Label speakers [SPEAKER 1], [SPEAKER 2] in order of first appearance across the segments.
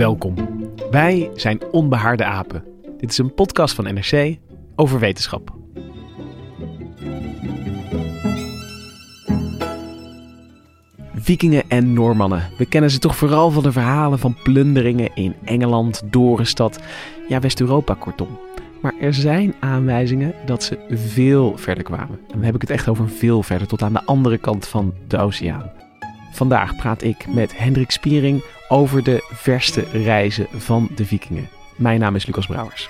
[SPEAKER 1] Welkom. Wij zijn Onbehaarde Apen. Dit is een podcast van NRC over wetenschap. Vikingen en Noormannen. We kennen ze toch vooral van de verhalen van plunderingen in Engeland, Dorestad, ja, West-Europa kortom. Maar er zijn aanwijzingen dat ze veel verder kwamen. En dan heb ik het echt over veel verder, tot aan de andere kant van de oceaan. Vandaag praat ik met Hendrik Spiering over de verste reizen van de Vikingen. Mijn naam is Lucas Brouwers.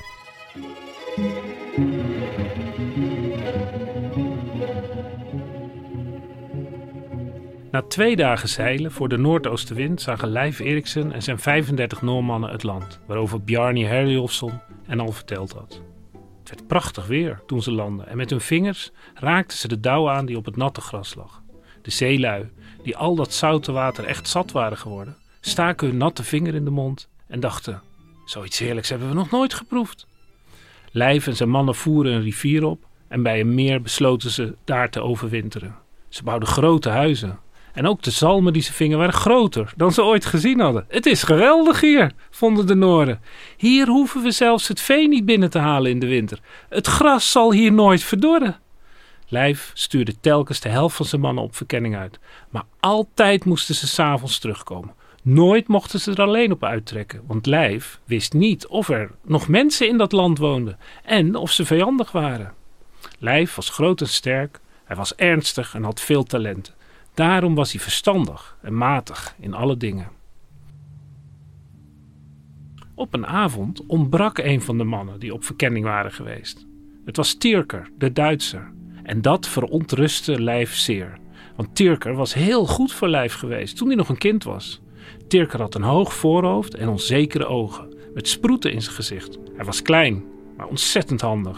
[SPEAKER 2] Na 2 dagen zeilen voor de noordoostenwind zagen Leif Eriksen en zijn 35 Noormannen het land, waarover Bjarni Herjolfsson en al verteld had. Het werd prachtig weer toen ze landden en met hun vingers raakten ze de dauw aan die op het natte gras lag. De zeelui, die al dat zoute water echt zat waren geworden, staken hun natte vinger in de mond en dachten: zoiets heerlijks hebben we nog nooit geproefd. Leif en zijn mannen voeren een rivier op en bij een meer besloten ze daar te overwinteren. Ze bouwden grote huizen. En ook de zalmen die ze vingen waren groter dan ze ooit gezien hadden. Het is geweldig hier, vonden de Nooren. Hier hoeven we zelfs het vee niet binnen te halen in de winter. Het gras zal hier nooit verdorren. Leif stuurde telkens de helft van zijn mannen op verkenning uit. Maar altijd moesten ze 's avonds terugkomen. Nooit mochten ze er alleen op uittrekken. Want Leif wist niet of er nog mensen in dat land woonden. En of ze vijandig waren. Leif was groot en sterk. Hij was ernstig en had veel talenten. Daarom was hij verstandig en matig in alle dingen. Op een avond ontbrak een van de mannen die op verkenning waren geweest. Het was Tyrker, de Duitser. En dat verontrustte Leif zeer. Want Tyrker was heel goed voor Leif geweest toen hij nog een kind was. Tyrker had een hoog voorhoofd en onzekere ogen, met sproeten in zijn gezicht. Hij was klein, maar ontzettend handig.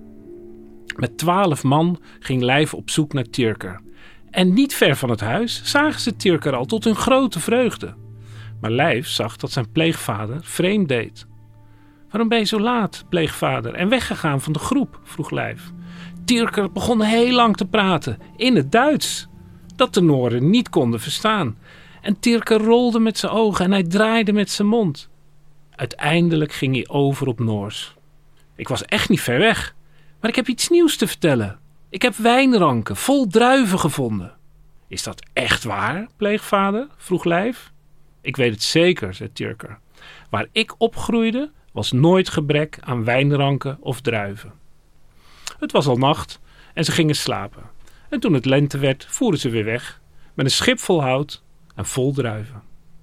[SPEAKER 2] Met 12 man ging Leif op zoek naar Tyrker. En niet ver van het huis zagen ze Tyrker al tot hun grote vreugde. Maar Leif zag dat zijn pleegvader vreemd deed. Waarom ben je zo laat, pleegvader, en weggegaan van de groep? Vroeg Leif. Tyrker begon heel lang te praten, in het Duits, dat de Nooren niet konden verstaan. En Tyrker rolde met zijn ogen en hij draaide met zijn mond. Uiteindelijk ging hij over op Noors. Ik was echt niet ver weg, maar ik heb iets nieuws te vertellen. Ik heb wijnranken vol druiven gevonden. Is dat echt waar, pleegvader? Vroeg Leif. Ik weet het zeker, zei Tyrker. Waar ik opgroeide was nooit gebrek aan wijnranken of druiven. Het was al nacht en ze gingen slapen. En toen het lente werd, voeren ze weer weg. Met een schip vol hout en vol druiven.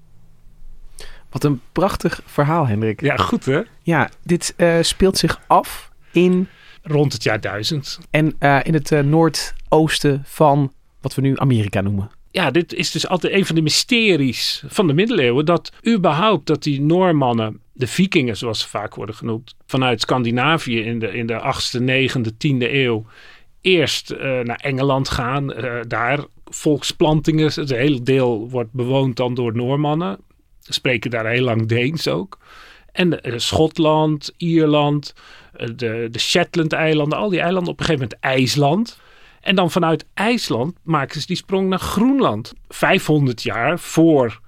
[SPEAKER 1] Wat een prachtig verhaal, Hendrik.
[SPEAKER 2] Ja, goed hè?
[SPEAKER 1] Ja, dit speelt zich af in...
[SPEAKER 2] Rond het jaar 1000.
[SPEAKER 1] En in het noordoosten van wat we nu Amerika noemen.
[SPEAKER 2] Ja, dit is dus altijd een van de mysteries van de middeleeuwen. Dat überhaupt dat die Noormannen, de Vikingen zoals ze vaak worden genoemd, vanuit Scandinavië in de 8e, 9e, 10e eeuw eerst naar Engeland gaan. Daar volksplantingen, het hele deel wordt bewoond dan door Noormannen. Ze spreken daar heel lang Deens ook. En Schotland, Ierland, de Shetland-eilanden, al die eilanden, op een gegeven moment IJsland. En dan vanuit IJsland maken ze die sprong naar Groenland. 500 jaar voor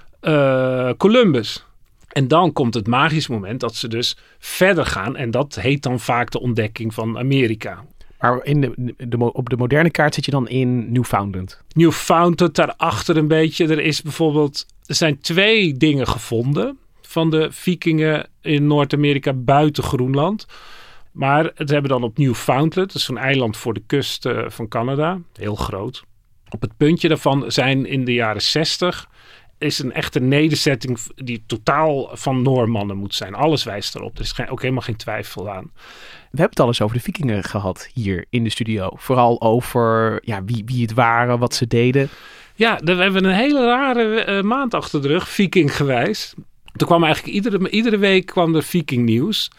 [SPEAKER 2] Columbus. En dan komt het magisch moment dat ze dus verder gaan. En dat heet dan vaak de ontdekking van Amerika.
[SPEAKER 1] Maar op de moderne kaart zit je dan in Newfoundland.
[SPEAKER 2] Newfoundland, daarachter een beetje. Er zijn 2 dingen gevonden van de Vikingen in Noord-Amerika buiten Groenland. Maar het hebben dan op Newfoundland, dat is zo'n eiland voor de kust van Canada, heel groot. Op het puntje daarvan zijn in de jaren 60 is een echte nederzetting die totaal van Noormannen moet zijn. Alles wijst erop. Er is ook helemaal geen twijfel aan.
[SPEAKER 1] We hebben het al eens over de Vikingen gehad hier in de studio. Vooral over wie het waren, wat ze deden.
[SPEAKER 2] Ja, we hebben een hele rare maand achter de rug, Vikinggewijs. Er kwam eigenlijk iedere week kwam er Viking nieuws.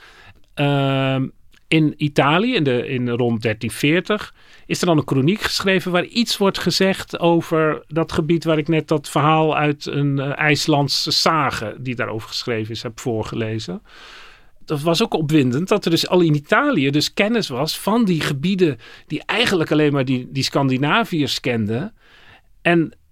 [SPEAKER 2] In Italië, in rond 1340, is er dan een kroniek geschreven waar iets wordt gezegd over dat gebied waar ik net dat verhaal uit een IJslandse sage die daarover geschreven is, heb voorgelezen. Dat was ook opwindend dat er dus al in Italië dus kennis was van die gebieden die eigenlijk alleen maar die Scandinaviërs kenden. En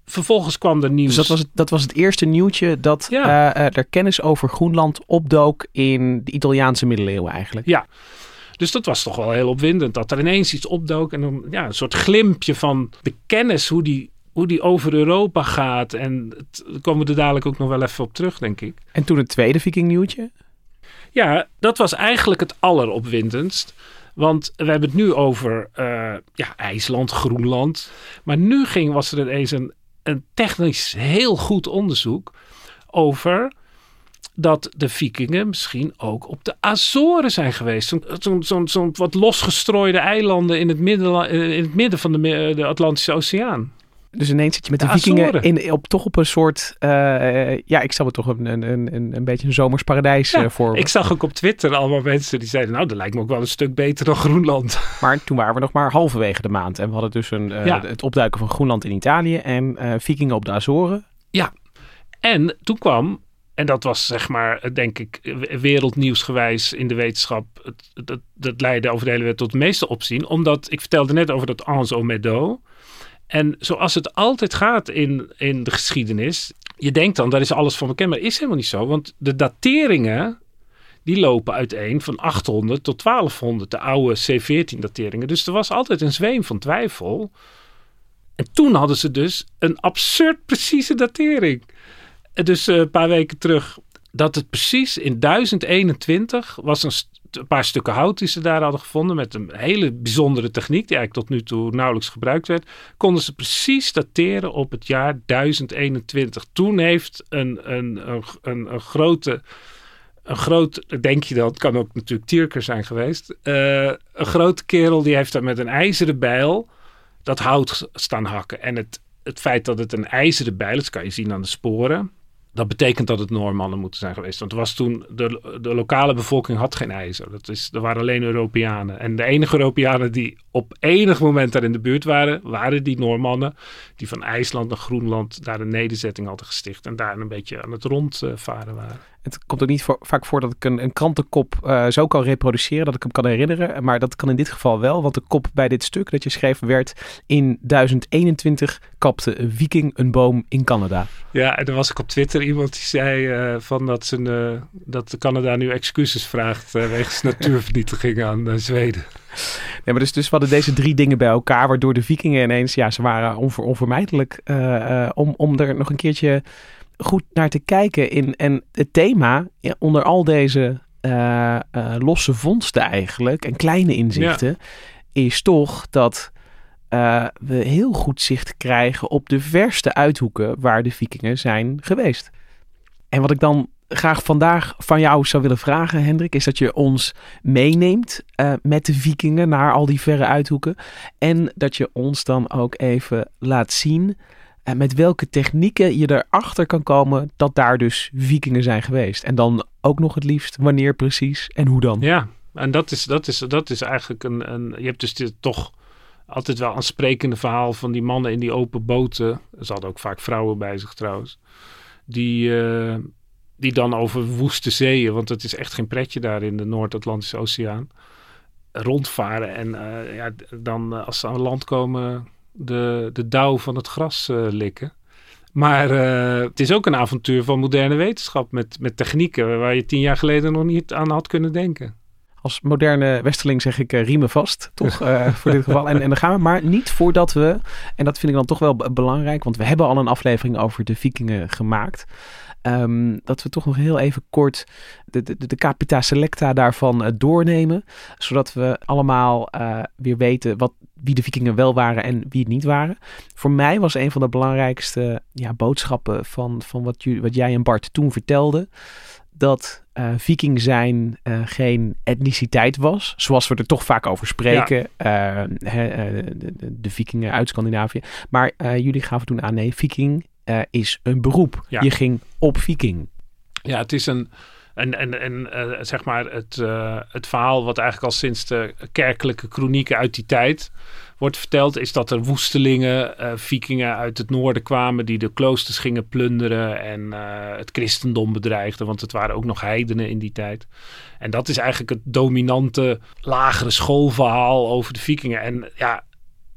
[SPEAKER 2] vervolgens kwam er nieuws.
[SPEAKER 1] Dus dat was het eerste nieuwtje dat er kennis over Groenland opdook in de Italiaanse middeleeuwen eigenlijk.
[SPEAKER 2] Ja, dus dat was toch wel heel opwindend. Dat er ineens iets opdook en een soort glimpje van de kennis, hoe die over Europa gaat. En daar komen we er dadelijk ook nog wel even op terug, denk ik.
[SPEAKER 1] En toen het tweede Vikingnieuwtje?
[SPEAKER 2] Ja, dat was eigenlijk het alleropwindendst. Want we hebben het nu over IJsland, Groenland. Maar nu was er ineens een technisch heel goed onderzoek over dat de Vikingen misschien ook op de Azoren zijn geweest. Zo'n wat losgestrooide eilanden in het midden van de Atlantische Oceaan.
[SPEAKER 1] Dus ineens zit je met de Vikingen toch op een soort... ik stel me toch een beetje een zomers paradijs voor.
[SPEAKER 2] Ik zag ook op Twitter allemaal mensen die zeiden... nou, dat lijkt me ook wel een stuk beter dan Groenland.
[SPEAKER 1] Maar toen waren we nog maar halverwege de maand. En we hadden dus het opduiken van Groenland in Italië en Vikingen op de Azoren.
[SPEAKER 2] Ja, en toen kwam... En dat was zeg maar, denk ik, wereldnieuwsgewijs in de wetenschap. Dat leidde over de hele wereld tot het meeste opzien. Omdat, ik vertelde net over dat Anse au Meadow. En zoals het altijd gaat in de geschiedenis. Je denkt dan, daar is alles van bekend. Maar is helemaal niet zo. Want de dateringen, die lopen uiteen van 800 tot 1200. De oude C14 dateringen. Dus er was altijd een zweem van twijfel. En toen hadden ze dus een absurd precieze datering. Dus een paar weken terug, dat het precies in 1021 was een paar stukken hout die ze daar hadden gevonden met een hele bijzondere techniek die eigenlijk tot nu toe nauwelijks gebruikt werd, konden ze precies dateren op het jaar 1021. Toen heeft een grote, denk je dan, het kan ook natuurlijk Tyrker zijn geweest, een grote kerel die heeft daar met een ijzeren bijl dat hout staan hakken. En het feit dat het een ijzeren bijl is, dat kan je zien aan de sporen. Dat betekent dat het Noormannen moeten zijn geweest. Want er was toen de lokale bevolking had geen ijzer. Er waren alleen Europeanen. En de enige Europeanen die op enig moment daar in de buurt waren die Noormannen. Die van IJsland naar Groenland daar een nederzetting hadden gesticht. En daar een beetje aan het rondvaren waren.
[SPEAKER 1] Het komt ook niet vaak voor dat ik een krantenkop zo kan reproduceren dat ik hem kan herinneren. Maar dat kan in dit geval wel. Want de kop bij dit stuk dat je schreef werd in 1021 kapte een Viking een boom in Canada. Ja,
[SPEAKER 2] en er was ik op Twitter iemand die zei dat Canada nu excuses vraagt wegens natuurvernietiging aan Zweden.
[SPEAKER 1] Nee, maar dus we hadden deze 3 dingen bij elkaar, waardoor de Vikingen ineens, ze waren onvermijdelijk om er nog een keertje goed naar te kijken. En het thema onder al deze losse vondsten eigenlijk en kleine inzichten is toch dat we heel goed zicht krijgen op de verste uithoeken waar de Vikingen zijn geweest. En wat ik dan graag vandaag van jou zou willen vragen, Hendrik, is dat je ons meeneemt met de Vikingen naar al die verre uithoeken. En dat je ons dan ook even laat zien met welke technieken je erachter kan komen dat daar dus Vikingen zijn geweest. En dan ook nog het liefst wanneer precies en hoe dan.
[SPEAKER 2] Ja, en dat is eigenlijk je hebt dus toch altijd wel een aansprekende verhaal van die mannen in die open boten. Ze hadden ook vaak vrouwen bij zich trouwens. Die dan over woeste zeeën, want het is echt geen pretje daar in de Noord-Atlantische Oceaan, rondvaren. En dan als ze aan land komen de dauw van het gras likken. Maar het is ook een avontuur van moderne wetenschap met technieken waar je 10 jaar geleden nog niet aan had kunnen denken.
[SPEAKER 1] Als moderne westerling zeg ik riemen vast, toch? Voor dit geval. En dan gaan we maar niet voordat we, en dat vind ik dan toch wel belangrijk, want we hebben al een aflevering over de Vikingen gemaakt. Dat we toch nog heel even kort de capita selecta daarvan doornemen. Zodat we allemaal weer weten wie de Vikingen wel waren en wie het niet waren. Voor mij was een van de belangrijkste boodschappen van wat jij en Bart toen vertelden, dat Viking zijn geen etniciteit was. Zoals we er toch vaak over spreken. Ja. De Vikingen uit Scandinavië. Maar jullie gaven toen aan, nee, Viking is een beroep. Ja. Je ging op Viking.
[SPEAKER 2] Ja, het is zeg maar het verhaal wat eigenlijk al sinds de kerkelijke kronieken uit die tijd wordt verteld, is dat er woestelingen, Vikingen uit het noorden kwamen die de kloosters gingen plunderen en het christendom bedreigden, want het waren ook nog heidenen in die tijd. En dat is eigenlijk het dominante lagere schoolverhaal over de Vikingen. En ja,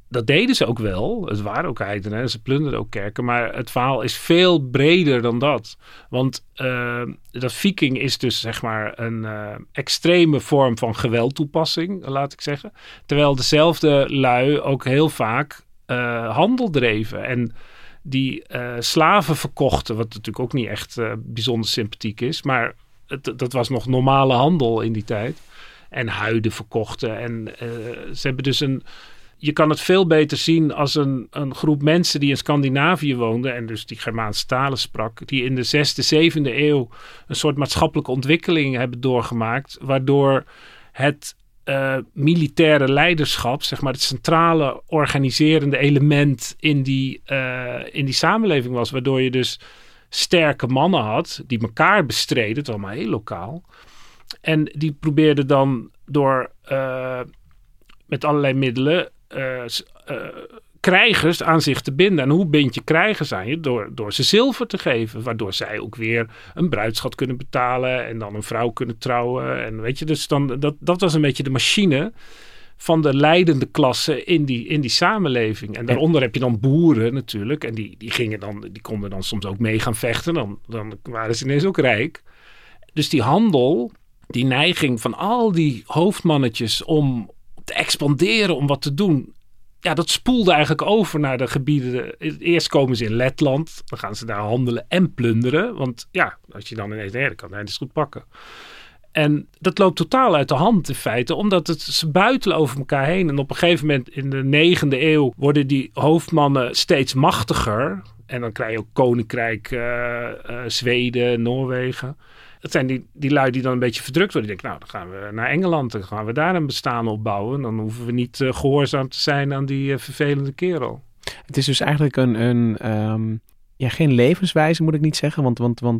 [SPEAKER 2] dat deden ze ook wel. Het waren ook heidenen, ze plunderden ook kerken. Maar het verhaal is veel breder dan dat. Want dat viking is dus zeg maar een extreme vorm van geweldtoepassing, laat ik zeggen. Terwijl dezelfde lui ook heel vaak handel dreven. En die slaven verkochten, wat natuurlijk ook niet echt bijzonder sympathiek is. Maar dat was nog normale handel in die tijd. En huiden verkochten. En ze hebben dus je kan het veel beter zien als een groep mensen die in Scandinavië woonden en dus die Germaanse talen sprak, die in de 6e, 7e eeuw een soort maatschappelijke ontwikkeling hebben doorgemaakt, waardoor het militaire leiderschap, zeg maar het centrale organiserende element in die samenleving was, waardoor je dus sterke mannen had die elkaar bestreden, het was allemaal heel lokaal. En die probeerden dan door met allerlei middelen krijgers aan zich te binden. En hoe bind je krijgers aan je? Door ze zilver te geven. Waardoor zij ook weer een bruidschat kunnen betalen. En dan een vrouw kunnen trouwen. En weet je, dus dat was een beetje de machine van de leidende klasse in die samenleving. En daaronder heb je dan boeren natuurlijk. En die konden dan soms ook mee gaan vechten. Dan waren ze ineens ook rijk. Dus die handel, die neiging van al die hoofdmannetjes om te expanderen, om wat te doen. Ja, dat spoelde eigenlijk over naar de gebieden. Eerst komen ze in Letland. Dan gaan ze daar handelen en plunderen. Want ja, als je dan ineens, dan kan hij dus goed pakken. En dat loopt totaal uit de hand in feite. Omdat ze buitelen over elkaar heen. En op een gegeven moment in de 9e eeuw worden die hoofdmannen steeds machtiger. En dan krijg je ook Koninkrijk Zweden, Noorwegen. Dat zijn die lui die dan een beetje verdrukt worden. Die denken, dan gaan we naar Engeland. Dan gaan we daar een bestaan opbouwen. Dan hoeven we niet gehoorzaam te zijn aan die vervelende kerel.
[SPEAKER 1] Het is dus eigenlijk geen levenswijze moet ik niet zeggen.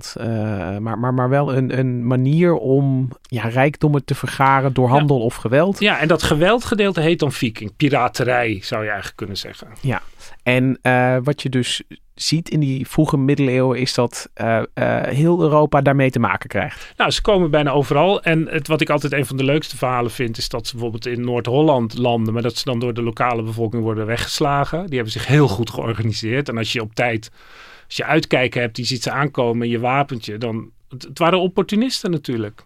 [SPEAKER 1] Maar wel een manier om rijkdommen te vergaren door handel of geweld.
[SPEAKER 2] Ja, en dat geweldgedeelte heet dan viking. Piraterij zou je eigenlijk kunnen zeggen. Ja.
[SPEAKER 1] En wat je dus ziet in die vroege middeleeuwen is dat heel Europa daarmee te maken krijgt.
[SPEAKER 2] Nou, ze komen bijna overal. En wat ik altijd een van de leukste verhalen vind, is dat ze bijvoorbeeld in Noord-Holland landen, maar dat ze dan door de lokale bevolking worden weggeslagen. Die hebben zich heel goed georganiseerd. En als je uitkijken hebt, die ziet ze aankomen in je wapentje, dan het waren opportunisten natuurlijk.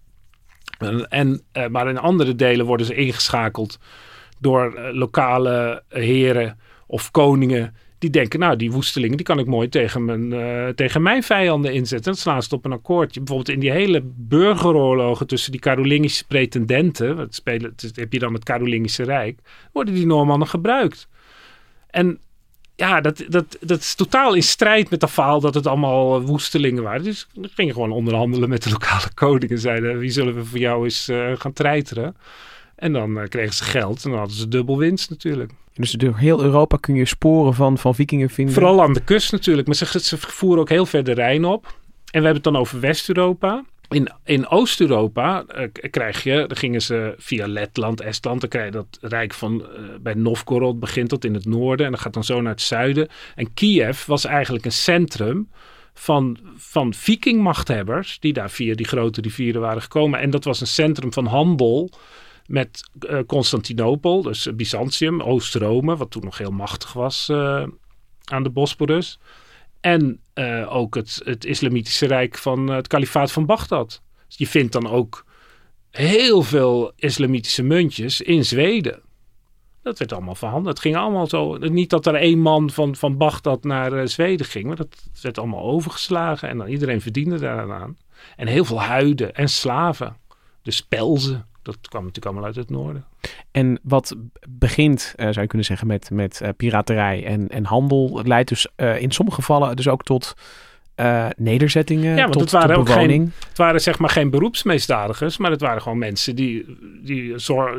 [SPEAKER 2] Maar in andere delen worden ze ingeschakeld door lokale heren of koningen die denken, die woestelingen, die kan ik mooi tegen mijn vijanden inzetten. Dan slaan ze het op een akkoordje. Bijvoorbeeld in die hele burgeroorlogen tussen die Karolingische pretendenten, heb je dan het Karolingische Rijk, worden die Noormannen gebruikt. En ja, dat is totaal in strijd met dat verhaal dat het allemaal woestelingen waren. Dus we gingen gewoon onderhandelen met de lokale koning en zeiden, wie zullen we voor jou eens gaan treiteren? En dan kregen ze geld en dan hadden ze dubbel winst natuurlijk.
[SPEAKER 1] Dus door heel Europa kun je sporen van vikingen vinden?
[SPEAKER 2] Vooral aan de kust natuurlijk, maar ze voeren ook heel ver de Rijn op. En we hebben het dan over West-Europa. In Oost-Europa dan gingen ze via Letland, Estland, dan krijg je dat rijk van bij Novgorod begint dat in het noorden en dat gaat dan zo naar het zuiden. En Kiev was eigenlijk een centrum van vikingmachthebbers die daar via die grote rivieren waren gekomen. En dat was een centrum van handel met Constantinopel, dus Byzantium, Oost-Rome, wat toen nog heel machtig was aan de Bosporus. En ook het islamitische rijk van het kalifaat van Bagdad. Dus je vindt dan ook heel veel islamitische muntjes in Zweden. Dat werd allemaal verhandeld. Het ging allemaal zo. Niet dat er één man van Bagdad naar Zweden ging, maar dat werd allemaal overgeslagen. En dan iedereen verdiende daaraan. En heel veel huiden en slaven. Dus pelzen. Dat kwam natuurlijk allemaal uit het noorden.
[SPEAKER 1] En wat begint, zou je kunnen zeggen, met piraterij en handel, leidt dus in sommige gevallen dus ook tot nederzettingen,
[SPEAKER 2] want
[SPEAKER 1] tot bewoning.
[SPEAKER 2] Het waren zeg maar geen beroepsmisdadigers, maar het waren gewoon mensen die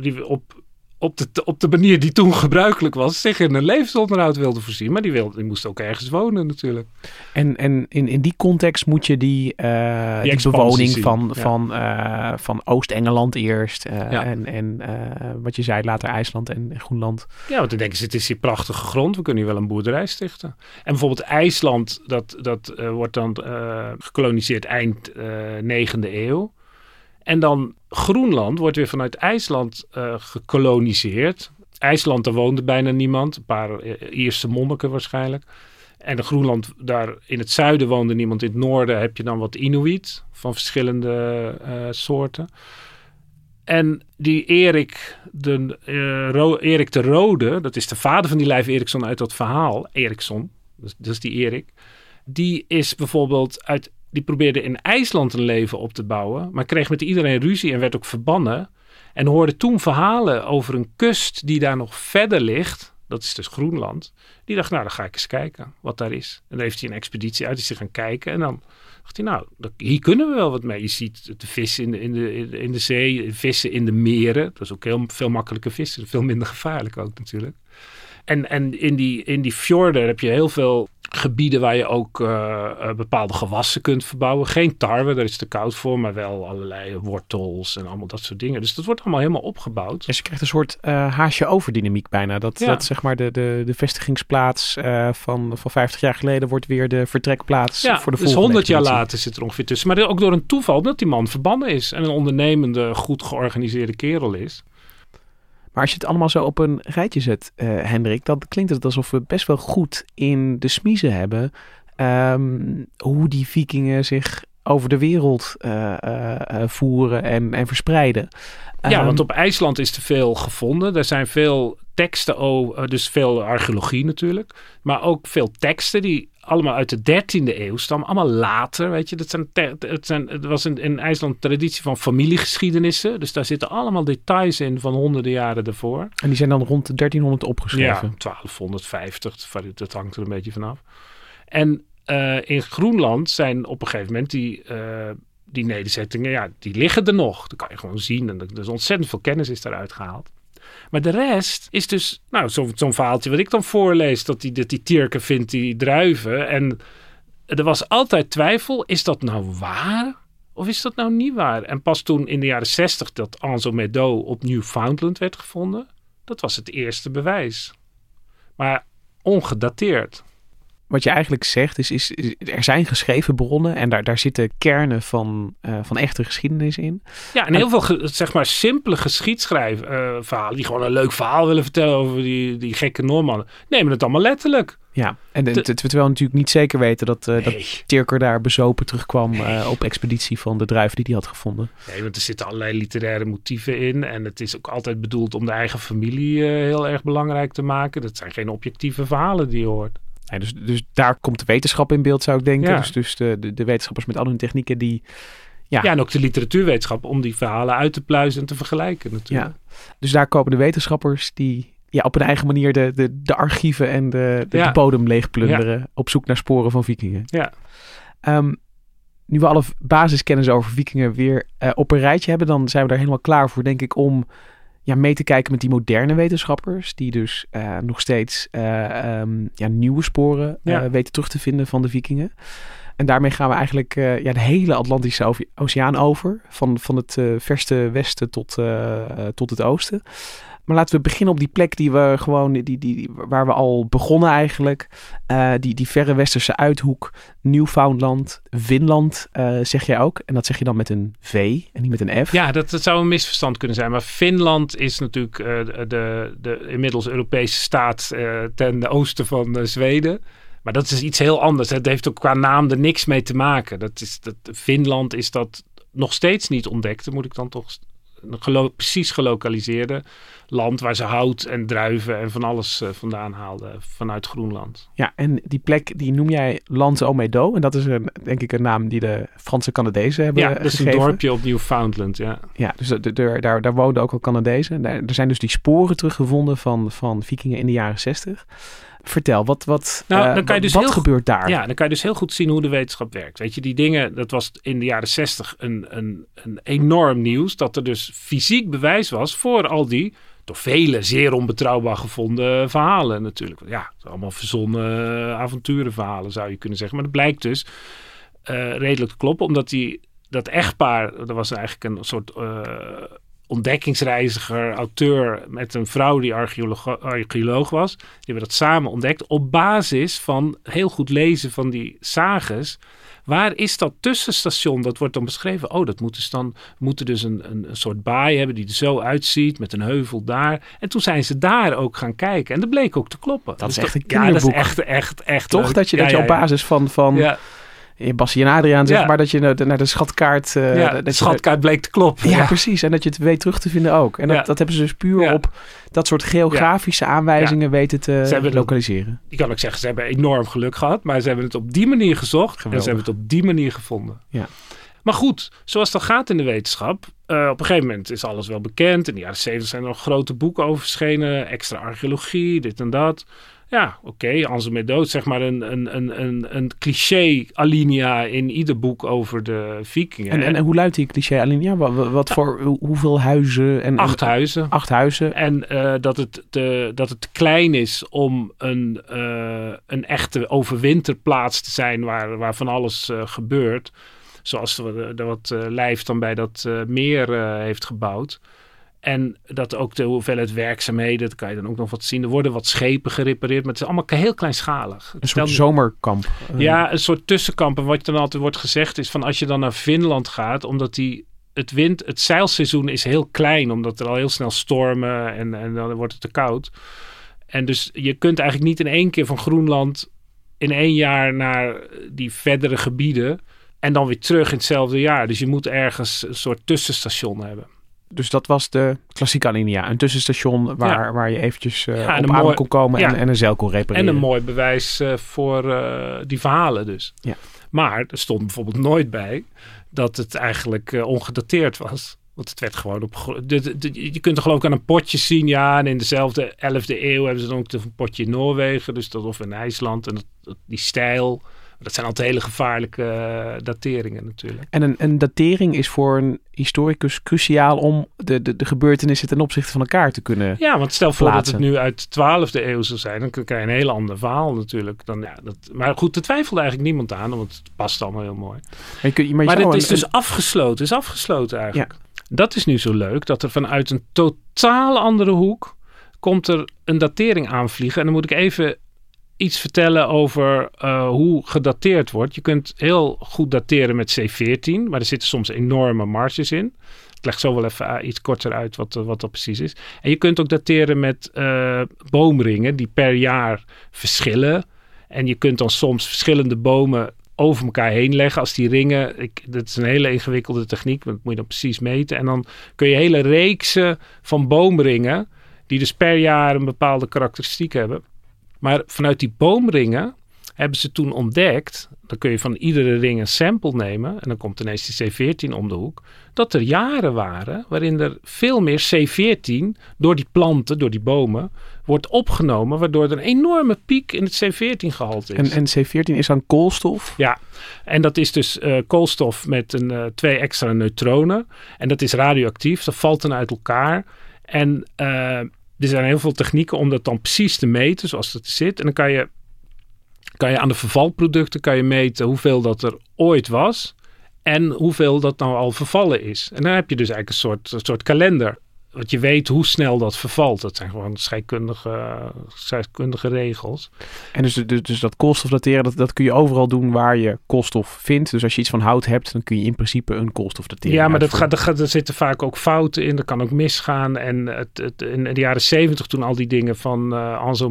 [SPEAKER 2] op de manier die toen gebruikelijk was, zich in een levensonderhoud wilden voorzien. Maar die moesten ook ergens wonen natuurlijk.
[SPEAKER 1] En in die context moet je die bewoning van Oost-Engeland eerst. En wat je zei, later IJsland en Groenland.
[SPEAKER 2] Ja, want dan denken ze, het is hier prachtige grond. We kunnen hier wel een boerderij stichten. En bijvoorbeeld IJsland, dat wordt dan gekoloniseerd eind 9e eeuw. En dan Groenland wordt weer vanuit IJsland gekoloniseerd. IJsland, daar woonde bijna niemand. Een paar Ierse monniken waarschijnlijk. En in Groenland, daar in het zuiden woonde niemand. In het noorden heb je dan wat Inuit van verschillende soorten. En die Erik de Rode, dat is de vader van die Leif Erikson uit dat verhaal. Eriksson, dus die Erik. Die is bijvoorbeeld die probeerde in IJsland een leven op te bouwen. Maar kreeg met iedereen ruzie en werd ook verbannen. En hoorde toen verhalen over een kust die daar nog verder ligt. Dat is dus Groenland. Die dacht, nou, dan ga ik eens kijken wat daar is. En dan heeft hij een expeditie uit, is hij gaan kijken. En dan dacht hij, nou, hier kunnen we wel wat mee. Je ziet de vissen in de zee, vissen in de meren. Dat is ook heel veel makkelijker vissen. Veel minder gevaarlijk ook natuurlijk. En in die fjorden heb je heel veel gebieden waar je ook bepaalde gewassen kunt verbouwen. Geen tarwe, daar is het te koud voor, maar wel allerlei wortels en allemaal dat soort dingen. Dus dat wordt allemaal helemaal opgebouwd.
[SPEAKER 1] Dus je krijgt een soort haasje-over-dynamiek bijna. Dat zeg maar de vestigingsplaats van 50 jaar geleden wordt weer de vertrekplaats voor de volgende.
[SPEAKER 2] Dus 100 jaar later zit er ongeveer tussen. Maar ook door een toeval dat die man verbannen is en een ondernemende, goed georganiseerde kerel is.
[SPEAKER 1] Maar als je het allemaal zo op een rijtje zet, Hendrik, dan klinkt het alsof we best wel goed in de smiezen hebben hoe die vikingen zich over de wereld voeren en verspreiden.
[SPEAKER 2] Ja, want op IJsland is er veel gevonden. Er zijn veel teksten, dus veel archeologie natuurlijk, maar ook veel teksten die allemaal uit de 13e eeuw stammen, allemaal later, weet je. Er was in IJsland traditie van familiegeschiedenissen, dus daar zitten allemaal details in van honderden jaren daarvoor.
[SPEAKER 1] En die zijn dan rond de 1300 opgeschreven?
[SPEAKER 2] Ja, 1250, dat hangt er een beetje vanaf. En in Groenland zijn op een gegeven moment die nederzettingen, die liggen er nog. Dat kan je gewoon zien en er is ontzettend veel kennis is daaruit gehaald. Maar de rest is dus, zo'n verhaaltje wat ik dan voorlees, dat die Tierke vindt die druiven. En er was altijd twijfel, is dat nou waar of is dat nou niet waar? En pas toen in de jaren 60 dat Anse Meadow op Newfoundland werd gevonden, dat was het eerste bewijs. Maar ongedateerd.
[SPEAKER 1] Wat je eigenlijk zegt is er zijn geschreven bronnen en daar zitten kernen van echte geschiedenis in. Ja,
[SPEAKER 2] en heel veel zeg maar simpele geschiedschrijfverhalen die gewoon een leuk verhaal willen vertellen over die gekke Noormannen, nemen het allemaal letterlijk. Ja,
[SPEAKER 1] en terwijl we natuurlijk niet zeker weten dat Tierker daar bezopen terugkwam op expeditie van de druiven die hij had gevonden.
[SPEAKER 2] Nee, want er zitten allerlei literaire motieven in en het is ook altijd bedoeld om de eigen familie heel erg belangrijk te maken. Dat zijn geen objectieve verhalen die je hoort.
[SPEAKER 1] Nee, dus daar komt de wetenschap in beeld, zou ik denken. Ja. Dus de wetenschappers met al hun technieken die...
[SPEAKER 2] Ja, en ook de literatuurwetenschap om die verhalen uit te pluizen en te vergelijken natuurlijk.
[SPEAKER 1] Ja. Dus daar komen de wetenschappers die op hun eigen manier de archieven en de bodem leegplunderen op zoek naar sporen van vikingen.
[SPEAKER 2] Ja.
[SPEAKER 1] Nu we alle basiskennis over vikingen weer op een rijtje hebben, dan zijn we daar helemaal klaar voor, denk ik, om mee te kijken met die moderne wetenschappers die dus nog steeds nieuwe sporen weten terug te vinden van de vikingen. En daarmee gaan we eigenlijk de hele Atlantische Oceaan over. Van het verste westen tot het oosten. Maar laten we beginnen op die plek die we gewoon, waar we al begonnen eigenlijk. Die verre westerse uithoek. Newfoundland, Vinland zeg jij ook. En dat zeg je dan met een V en niet met een F.
[SPEAKER 2] Ja, dat zou een misverstand kunnen zijn. Maar Finland is natuurlijk de inmiddels Europese staat ten oosten van Zweden. Maar dat is iets heel anders. Het heeft ook qua naam er niks mee te maken. Finland is dat nog steeds niet ontdekt. Dan moet ik dan toch precies gelokaliseerde land waar ze hout en druiven en van alles vandaan haalden vanuit Groenland.
[SPEAKER 1] Ja, en die plek die noem jij L'Anse aux Meadows. En dat is denk ik een naam die de Franse Canadezen hebben gegeven.
[SPEAKER 2] Ja, dat is een dorpje op Newfoundland, ja.
[SPEAKER 1] Ja, dus daar woonden ook al Canadezen. Er zijn dus die sporen teruggevonden van vikingen in de jaren 60. Vertel, wat gebeurt daar?
[SPEAKER 2] Ja, dan kan je dus heel goed zien hoe de wetenschap werkt. Weet je, die dingen, dat was in de jaren 60 een enorm nieuws. Dat er dus fysiek bewijs was voor al die door velen zeer onbetrouwbaar gevonden verhalen natuurlijk. Ja, allemaal verzonnen avonturenverhalen zou je kunnen zeggen. Maar dat blijkt dus redelijk te kloppen, omdat dat echtpaar, dat was eigenlijk een soort ontdekkingsreiziger, auteur met een vrouw die archeoloog was. Die hebben dat samen ontdekt op basis van heel goed lezen van die sages. Waar is dat tussenstation? Dat wordt dan beschreven. Oh, dat moeten dus een soort baai hebben die er zo uitziet met een heuvel daar. En toen zijn ze daar ook gaan kijken. En dat bleek ook te kloppen.
[SPEAKER 1] Dat
[SPEAKER 2] dus
[SPEAKER 1] is echt een kinderboek.
[SPEAKER 2] Ja, dat is echt
[SPEAKER 1] toch?
[SPEAKER 2] leuk.
[SPEAKER 1] Dat je op basis van Bassie en Adriaan, zeg maar, dat je naar de schatkaart...
[SPEAKER 2] de schatkaart bleek te kloppen.
[SPEAKER 1] Ja, precies. En dat je het weet terug te vinden ook. En dat hebben ze dus puur op dat soort geografische aanwijzingen weten te lokaliseren.
[SPEAKER 2] Je kan ook zeggen, ze hebben enorm geluk gehad, maar ze hebben het op die manier gezocht. Geweldig. En ze hebben het op die manier gevonden.
[SPEAKER 1] Ja.
[SPEAKER 2] Maar goed, zoals dat gaat in de wetenschap, op een gegeven moment is alles wel bekend. In de jaren 70 zijn er nog grote boeken over verschenen, extra archeologie, dit en dat. Ja, oké, Anselm dood, zeg maar een cliché-alinea in ieder boek over de vikingen.
[SPEAKER 1] En hoe luidt die cliché-alinea? Hoeveel huizen?
[SPEAKER 2] 8 huizen.
[SPEAKER 1] 8 huizen.
[SPEAKER 2] En dat het te klein is om een echte overwinterplaats te zijn waar van alles gebeurt. Zoals wat Lijf dan bij dat meer heeft gebouwd. En dat ook de hoeveelheid werkzaamheden, dat kan je dan ook nog wat zien. Er worden wat schepen gerepareerd, maar het is allemaal heel kleinschalig.
[SPEAKER 1] Een soort zomerkamp.
[SPEAKER 2] Ja, een soort tussenkamp. En wat dan altijd wordt gezegd is van als je dan naar Finland gaat, omdat het zeilseizoen is heel klein, omdat er al heel snel stormen en dan wordt het te koud. En dus je kunt eigenlijk niet in één keer van Groenland in 1 jaar naar die verdere gebieden en dan weer terug in hetzelfde jaar. Dus je moet ergens een soort tussenstation hebben.
[SPEAKER 1] Dus dat was de klassieke alinea. Een tussenstation waar je eventjes op adem kon komen en een zeil kon repareren.
[SPEAKER 2] En een mooi bewijs voor die verhalen dus. Ja. Maar er stond bijvoorbeeld nooit bij dat het eigenlijk ongedateerd was. Want het werd gewoon je kunt er geloof ik aan een potje zien. Ja, en in dezelfde 11e eeuw hebben ze dan ook een potje in Noorwegen. Dus dat of in IJsland. En die stijl. Dat zijn altijd hele gevaarlijke dateringen natuurlijk. En
[SPEAKER 1] een datering is voor een historicus cruciaal om de gebeurtenissen ten opzichte van elkaar te kunnen
[SPEAKER 2] want stel voor dat het nu uit de 12e eeuw zou zijn. Dan krijg je een heel ander verhaal natuurlijk. Maar goed, er twijfelde eigenlijk niemand aan. Want het past allemaal heel mooi. Maar het is dus afgesloten. Het is afgesloten eigenlijk. Ja. Dat is nu zo leuk dat er vanuit een totaal andere hoek komt er een datering aanvliegen. En dan moet ik even iets vertellen over hoe gedateerd wordt. Je kunt heel goed dateren met C14, maar er zitten soms enorme marges in. Ik leg zo wel even iets korter uit wat dat precies is. En je kunt ook dateren met boomringen die per jaar verschillen. En je kunt dan soms verschillende bomen over elkaar heen leggen als die ringen. Dat is een hele ingewikkelde techniek, dat moet je dan precies meten. En dan kun je hele reeksen van boomringen, die dus per jaar een bepaalde karakteristiek hebben. Maar vanuit die boomringen hebben ze toen ontdekt, dan kun je van iedere ring een sample nemen en dan komt ineens die C14 om de hoek, dat er jaren waren waarin er veel meer C14 door die planten, door die bomen, wordt opgenomen, waardoor er een enorme piek in het C14-gehalte is.
[SPEAKER 1] En C14 is dan koolstof?
[SPEAKER 2] Ja, en dat is dus koolstof met 2 extra neutronen en dat is radioactief, dat valt dan uit elkaar en er zijn heel veel technieken om dat dan precies te meten zoals dat zit. En dan kan je aan de vervalproducten meten hoeveel dat er ooit was. En hoeveel dat nou al vervallen is. En dan heb je dus eigenlijk een soort kalender. Want je weet hoe snel dat vervalt. Dat zijn gewoon scheikundige regels. En
[SPEAKER 1] dus dat koolstofdateren, dat kun je overal doen waar je koolstof vindt. Dus als je iets van hout hebt, dan kun je in principe een koolstofdatering
[SPEAKER 2] uitvoeren. Ja, maar er zitten vaak ook fouten in. Dat kan ook misgaan. En in de jaren 70, toen al die dingen van Anselm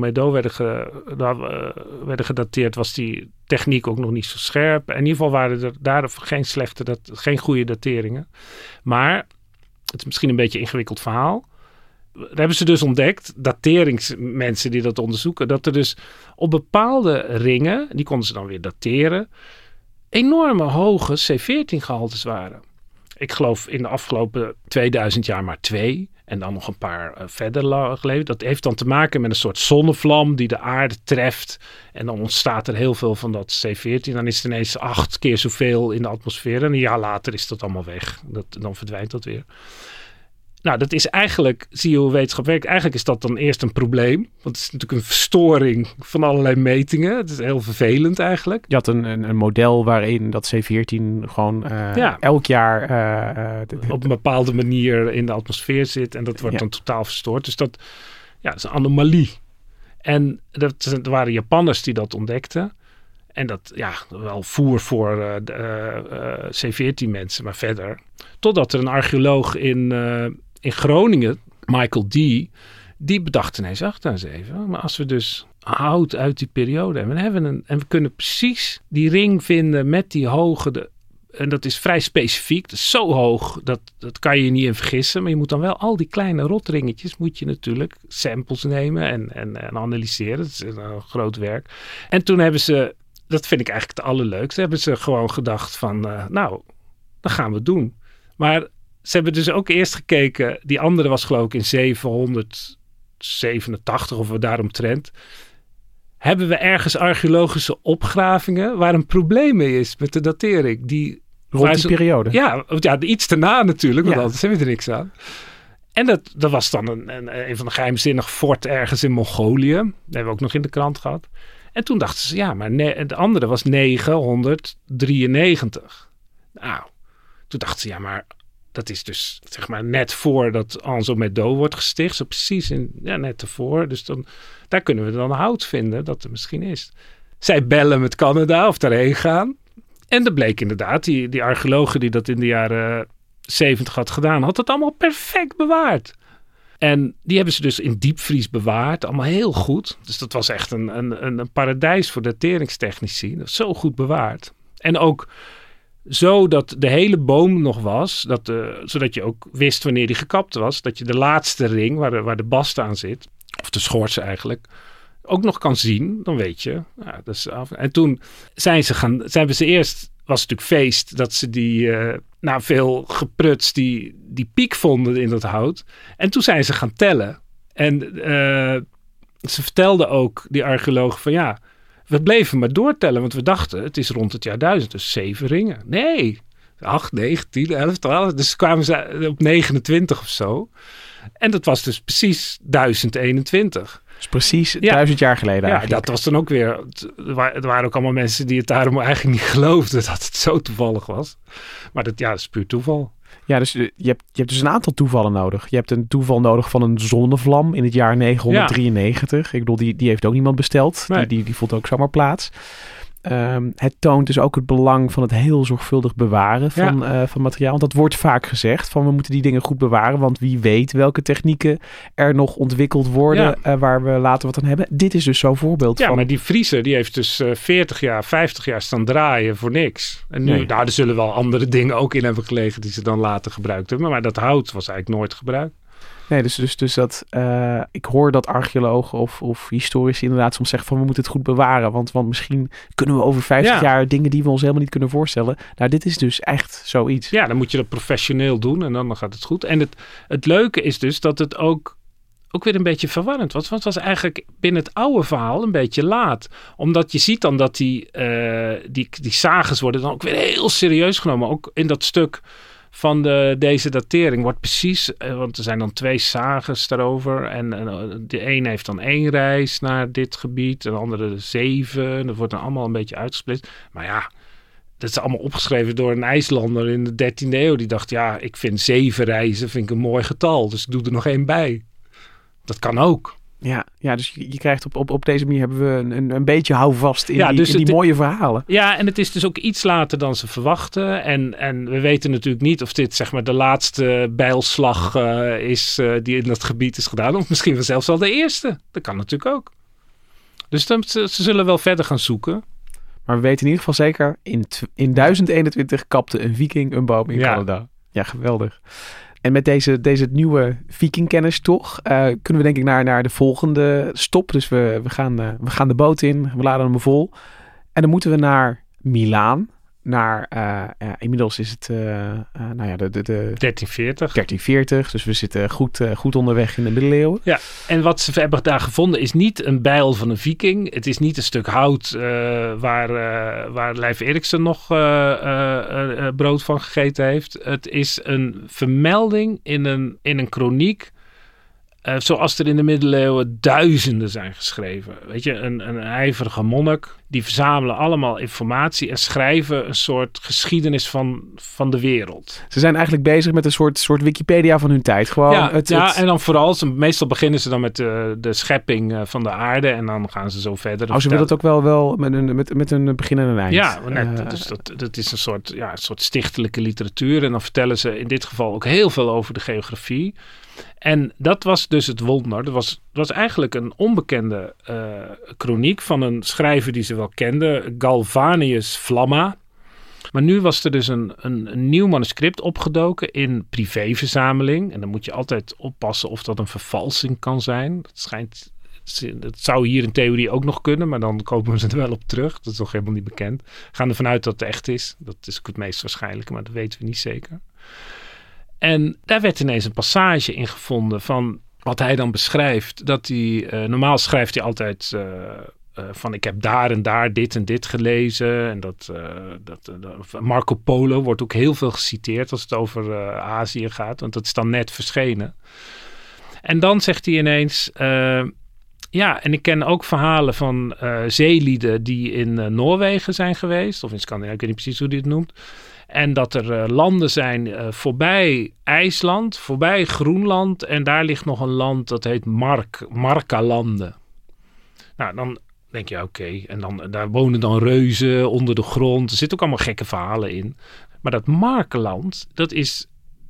[SPEAKER 2] werden gedateerd, was die techniek ook nog niet zo scherp. In ieder geval waren er daar geen goede dateringen. Maar het is misschien een beetje een ingewikkeld verhaal. Daar hebben ze dus ontdekt, dateringsmensen die dat onderzoeken, dat er dus op bepaalde ringen, die konden ze dan weer dateren, enorme hoge C14-gehaltes waren. Ik geloof in de afgelopen 2000 jaar maar 2 en dan nog een paar verder geleden. Dat heeft dan te maken met een soort zonnevlam die de aarde treft en dan ontstaat er heel veel van dat C14. Dan is het ineens 8 keer zoveel in de atmosfeer en een jaar later is dat allemaal weg. Dan verdwijnt dat weer. Nou, dat is eigenlijk, zie je hoe wetenschap werkt. Eigenlijk is dat dan eerst een probleem. Want het is natuurlijk een verstoring van allerlei metingen. Het is heel vervelend eigenlijk.
[SPEAKER 1] Je had een model waarin dat C14 gewoon elk jaar
[SPEAKER 2] op een bepaalde manier in de atmosfeer zit. En dat wordt dan totaal verstoord. Dus dat is een anomalie. En er waren Japanners die dat ontdekten. En dat wel voer voor C14 mensen, maar verder. Totdat er een archeoloog in Groningen, Michael D., die bedacht ineens, wacht eens even. Maar als we dus hout uit die periode hebben, en we kunnen precies die ring vinden met die hoge, en dat is vrij specifiek, dat is zo hoog, dat kan je niet in vergissen. Maar je moet dan wel al die kleine rotringetjes, moet je natuurlijk samples nemen en analyseren. Dat is een groot werk. En toen hebben ze, dat vind ik eigenlijk het allerleukste, hebben ze gewoon gedacht van, dat gaan we doen. Maar ze hebben dus ook eerst gekeken, die andere was geloof ik in 787 of daaromtrent. Hebben we ergens archeologische opgravingen waar een probleem mee is met de datering?
[SPEAKER 1] Rond die periode?
[SPEAKER 2] Ja, iets daarna natuurlijk, want anders hebben we er niks aan. En dat was dan een van de geheimzinnige fort ergens in Mongolië. Dat hebben we ook nog in de krant gehad. En toen dachten ze, maar de andere was 993. Nou, toen dachten ze, maar dat is dus zeg maar net voordat Anzo Meadow wordt gesticht. Zo precies net ervoor. Dus daar kunnen we dan hout vinden dat er misschien is. Zij bellen met Canada of daarheen gaan. En dat bleek inderdaad, die archeologen die dat in de jaren 70 had gedaan, had het allemaal perfect bewaard. En die hebben ze dus in diepvries bewaard. Allemaal heel goed. Dus dat was echt een paradijs voor dateringstechnici. Dat was zo goed bewaard. En ook zo dat de hele boom nog was. Zodat je ook wist wanneer die gekapt was. Dat je de laatste ring, waar de bast aan zit. Of de schorsen eigenlijk. Ook nog kan zien. Dan weet je. Ja, dat is af. En toen hebben ze eerst, was het natuurlijk feest, dat ze na veel gepruts die piek vonden in dat hout. En toen zijn ze gaan tellen. En ze vertelden ook, die archeologen, van we bleven maar doortellen, want we dachten, het is rond het jaar 1000, dus 7 ringen. Nee, 8, 9, 10, 11, 12. Dus kwamen ze op 29 of zo. En dat was dus precies 1021.
[SPEAKER 1] Dus precies 1000 jaar geleden eigenlijk.
[SPEAKER 2] Ja, dat was dan ook weer, er waren ook allemaal mensen die het daarom eigenlijk niet geloofden dat het zo toevallig was. Maar dat is puur toeval. Ja,
[SPEAKER 1] dus je hebt dus een aantal toevallen nodig. Je hebt een toeval nodig van een zonnevlam in het jaar 993. Ik bedoel, die heeft ook niemand besteld. Nee. Die vond ook zomaar plaats. Het toont dus ook het belang van het heel zorgvuldig bewaren van materiaal. Want dat wordt vaak gezegd, van we moeten die dingen goed bewaren. Want wie weet welke technieken er nog ontwikkeld worden waar we later wat aan hebben. Dit is dus zo'n voorbeeld van.
[SPEAKER 2] Ja, maar die vriezer die heeft dus 40 jaar, 50 jaar staan draaien voor niks. En nu, er zullen wel andere dingen ook in hebben gelegen die ze dan later gebruikt hebben. Maar dat hout was eigenlijk nooit gebruikt.
[SPEAKER 1] Nee, dus dat ik hoor dat archeologen of historici inderdaad soms zeggen van we moeten het goed bewaren. Want misschien kunnen we over 50 jaar dingen die we ons helemaal niet kunnen voorstellen. Nou, dit is dus echt zoiets.
[SPEAKER 2] Ja, dan moet je dat professioneel doen en dan gaat het goed. En het leuke is dus dat het ook weer een beetje verwarrend was. Want het was eigenlijk binnen het oude verhaal een beetje laat. Omdat je ziet dan dat die sages worden dan ook weer heel serieus genomen. Ook in dat stuk van deze datering wordt precies, want er zijn dan 2 sages daarover. En de een heeft dan 1 reis naar dit gebied, en de andere 7. Dat wordt dan allemaal een beetje uitgesplitst. Maar dat is allemaal opgeschreven door een IJslander in de 13e eeuw. Die dacht, ik vind 7 reizen vind ik een mooi getal. Dus ik doe er nog 1 bij. Dat kan ook.
[SPEAKER 1] Ja, dus je krijgt op deze manier hebben we een beetje houvast in die mooie verhalen.
[SPEAKER 2] Ja, en het is dus ook iets later dan ze verwachten. En we weten natuurlijk niet of dit zeg maar de laatste bijlslag is die in dat gebied is gedaan. Of misschien wel zelfs al de eerste. Dat kan natuurlijk ook. Dus ze zullen wel verder gaan zoeken.
[SPEAKER 1] Maar we weten in ieder geval zeker, in 1021 kapte een viking een boom in Canada. Ja, geweldig. En met deze nieuwe vikingkennis toch, kunnen we denk ik naar de volgende stop. Dus we gaan de boot in, we laden hem vol. En dan moeten we naar Milaan. naar... inmiddels is het de
[SPEAKER 2] 1340.
[SPEAKER 1] 1340. Dus we zitten goed onderweg in de middeleeuwen.
[SPEAKER 2] Ja, en wat ze hebben daar gevonden is niet een bijl van een viking. Het is niet een stuk hout waar Leif Erikson nog brood van gegeten heeft. Het is een vermelding in een kroniek. Zoals er in de middeleeuwen duizenden zijn geschreven. Weet je, een ijverige monnik. Die verzamelen allemaal informatie en schrijven een soort geschiedenis van de wereld.
[SPEAKER 1] Ze zijn eigenlijk bezig met een soort Wikipedia van hun tijd. Gewoon
[SPEAKER 2] en dan vooral, meestal beginnen ze dan met de schepping van de aarde. En dan gaan ze zo verder.
[SPEAKER 1] Ze willen het ook wel met een begin en een eind.
[SPEAKER 2] Ja, dus dat is een soort stichtelijke literatuur. En dan vertellen ze in dit geval ook heel veel over de geografie. En dat was dus het wonder. Dat was eigenlijk een onbekende kroniek van een schrijver die ze wel kenden, Galvanius Flamma. Maar nu was er dus een nieuw manuscript opgedoken in privéverzameling. En dan moet je altijd oppassen of dat een vervalsing kan zijn. Dat zou hier in theorie ook nog kunnen, maar dan komen we ze er wel op terug. Dat is nog helemaal niet bekend. We gaan ervan uit dat het echt is. Dat is ook het meest waarschijnlijke, maar dat weten we niet zeker. En daar werd ineens een passage in gevonden van wat hij dan beschrijft. Dat hij, normaal schrijft hij altijd van ik heb daar en daar dit en dit gelezen. En dat Marco Polo wordt ook heel veel geciteerd als het over Azië gaat. Want dat is dan net verschenen. En dan zegt hij ineens... en ik ken ook verhalen van zeelieden die in Noorwegen zijn geweest. Of in Scandinavië, ik weet niet precies hoe hij het noemt. En dat er landen zijn voorbij IJsland, voorbij Groenland. En daar ligt nog een land dat heet Markalanden. Nou, dan denk je oké. En daar wonen dan reuzen onder de grond. Er zitten ook allemaal gekke verhalen in. Maar dat Markaland, dat is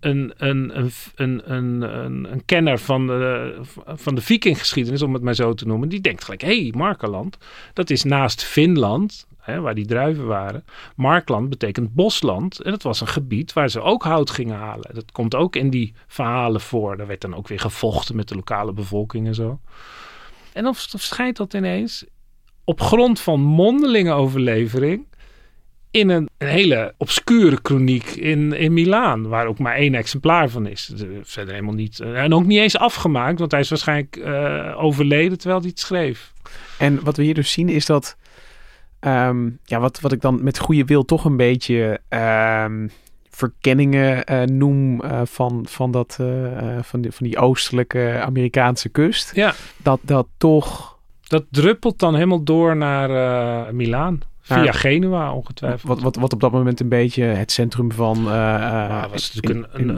[SPEAKER 2] een kenner van de vikinggeschiedenis, om het maar zo te noemen. Die denkt gelijk, Markaland, dat is naast Finland... waar die druiven waren. Markland betekent bosland. En dat was een gebied waar ze ook hout gingen halen. Dat komt ook in die verhalen voor. Daar werd dan ook weer gevochten met de lokale bevolking en zo. En dan verschijnt dat ineens op grond van mondelinge overlevering in een hele obscure kroniek in Milaan, waar ook maar 1 exemplaar van is. Verder helemaal niet. En ook niet eens afgemaakt, want hij is waarschijnlijk overleden terwijl hij het schreef. En
[SPEAKER 1] wat we hier dus zien is dat wat ik dan met goede wil toch een beetje verkenningen noem van die oostelijke Amerikaanse kust.
[SPEAKER 2] Ja.
[SPEAKER 1] Dat toch...
[SPEAKER 2] Dat druppelt dan helemaal door naar Milaan. Via Genua ongetwijfeld.
[SPEAKER 1] Wat op dat moment een beetje het centrum van
[SPEAKER 2] was natuurlijk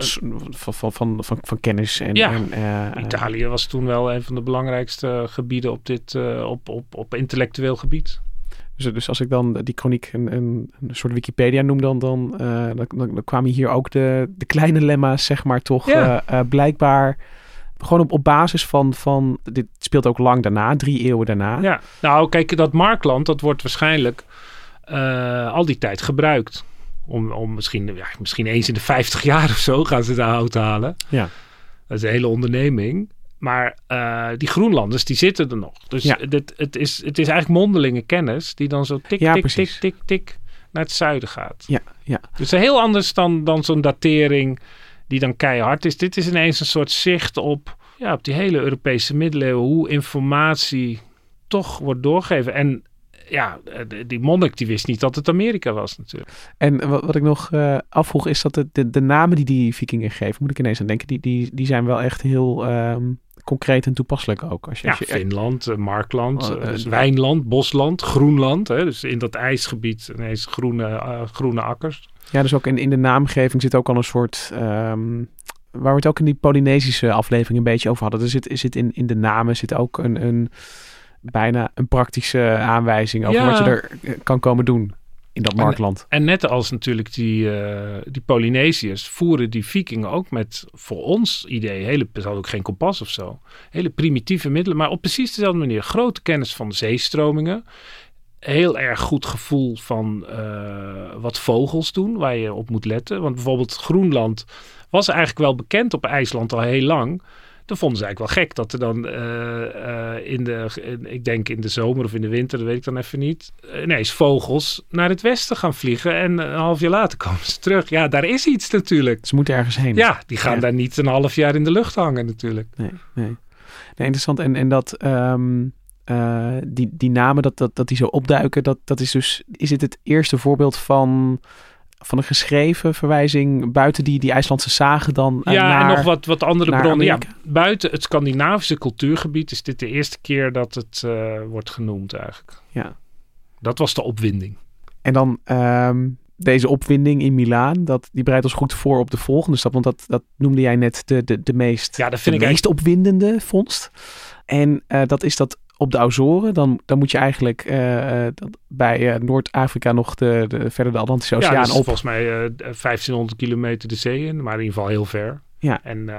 [SPEAKER 1] van kennis.
[SPEAKER 2] Italië was toen wel een van de belangrijkste gebieden op dit op intellectueel gebied.
[SPEAKER 1] Dus als ik dan die kroniek een soort Wikipedia noem, dan kwamen hier ook de kleine lemma's, zeg maar, toch blijkbaar gewoon op basis van dit speelt ook lang daarna, 3 eeuwen daarna.
[SPEAKER 2] Ja, nou kijk, dat Markland, dat wordt waarschijnlijk al die tijd gebruikt. Om misschien eens in de 50 jaar of zo gaan ze daar hout halen.
[SPEAKER 1] Ja.
[SPEAKER 2] Dat is een hele onderneming. Maar die Groenlanders, die zitten er nog. Dus het is eigenlijk mondelinge kennis die dan zo tik naar het zuiden gaat.
[SPEAKER 1] Ja.
[SPEAKER 2] Dus heel anders dan zo'n datering die dan keihard is. Dit is ineens een soort zicht op die hele Europese middeleeuwen. Hoe informatie toch wordt doorgegeven. En die monnik die wist niet dat het Amerika was natuurlijk.
[SPEAKER 1] En wat ik nog afvroeg is dat de namen die vikingen geven, moet ik ineens aan denken, die zijn wel echt heel concreet en toepasselijk ook. Als je
[SPEAKER 2] Finland, Markland, dus Wijnland, Bosland, Groenland. Dus in dat ijsgebied ineens groene akkers.
[SPEAKER 1] Ja, dus ook in de naamgeving zit ook al een soort... waar we het ook in die Polynesische aflevering een beetje over hadden. Er zit in de namen zit ook bijna een praktische aanwijzing over wat je er kan komen doen in dat Markland.
[SPEAKER 2] En net als natuurlijk die Polynesiërs voeren die vikingen ook met, voor ons idee, ze hadden ook geen kompas of zo, hele primitieve middelen, maar op precies dezelfde manier. Grote kennis van de zeestromingen, heel erg goed gevoel van wat vogels doen, waar je op moet letten. Want bijvoorbeeld Groenland was eigenlijk wel bekend op IJsland al heel lang. Dan vonden ze eigenlijk wel gek dat er dan ik denk in de zomer of in de winter, dat weet ik dan even niet, ineens vogels naar het westen gaan vliegen en een half jaar later komen ze terug. Ja, daar is iets natuurlijk.
[SPEAKER 1] Ze moeten ergens heen.
[SPEAKER 2] Ja, die gaan daar niet een half jaar in de lucht hangen natuurlijk.
[SPEAKER 1] Nee, interessant. En dat die namen dat die zo opduiken, dat is dus, is het eerste voorbeeld van een geschreven verwijzing buiten die IJslandse zagen dan
[SPEAKER 2] en nog wat andere bronnen. Ja, buiten het Scandinavische cultuurgebied is dit de eerste keer dat het wordt genoemd eigenlijk.
[SPEAKER 1] Ja.
[SPEAKER 2] Dat was de opwinding.
[SPEAKER 1] En dan deze opwinding in Milaan, die bereidt ons goed voor op de volgende stap. Want dat noemde jij net de meest opwindende vondst. En dat is dat op de Azoren. Dan moet je eigenlijk bij Noord-Afrika nog verder de Atlantische Oceaan
[SPEAKER 2] op. Ja, volgens mij 1500 kilometer de zee in. Maar in ieder geval heel ver.
[SPEAKER 1] Ja.
[SPEAKER 2] En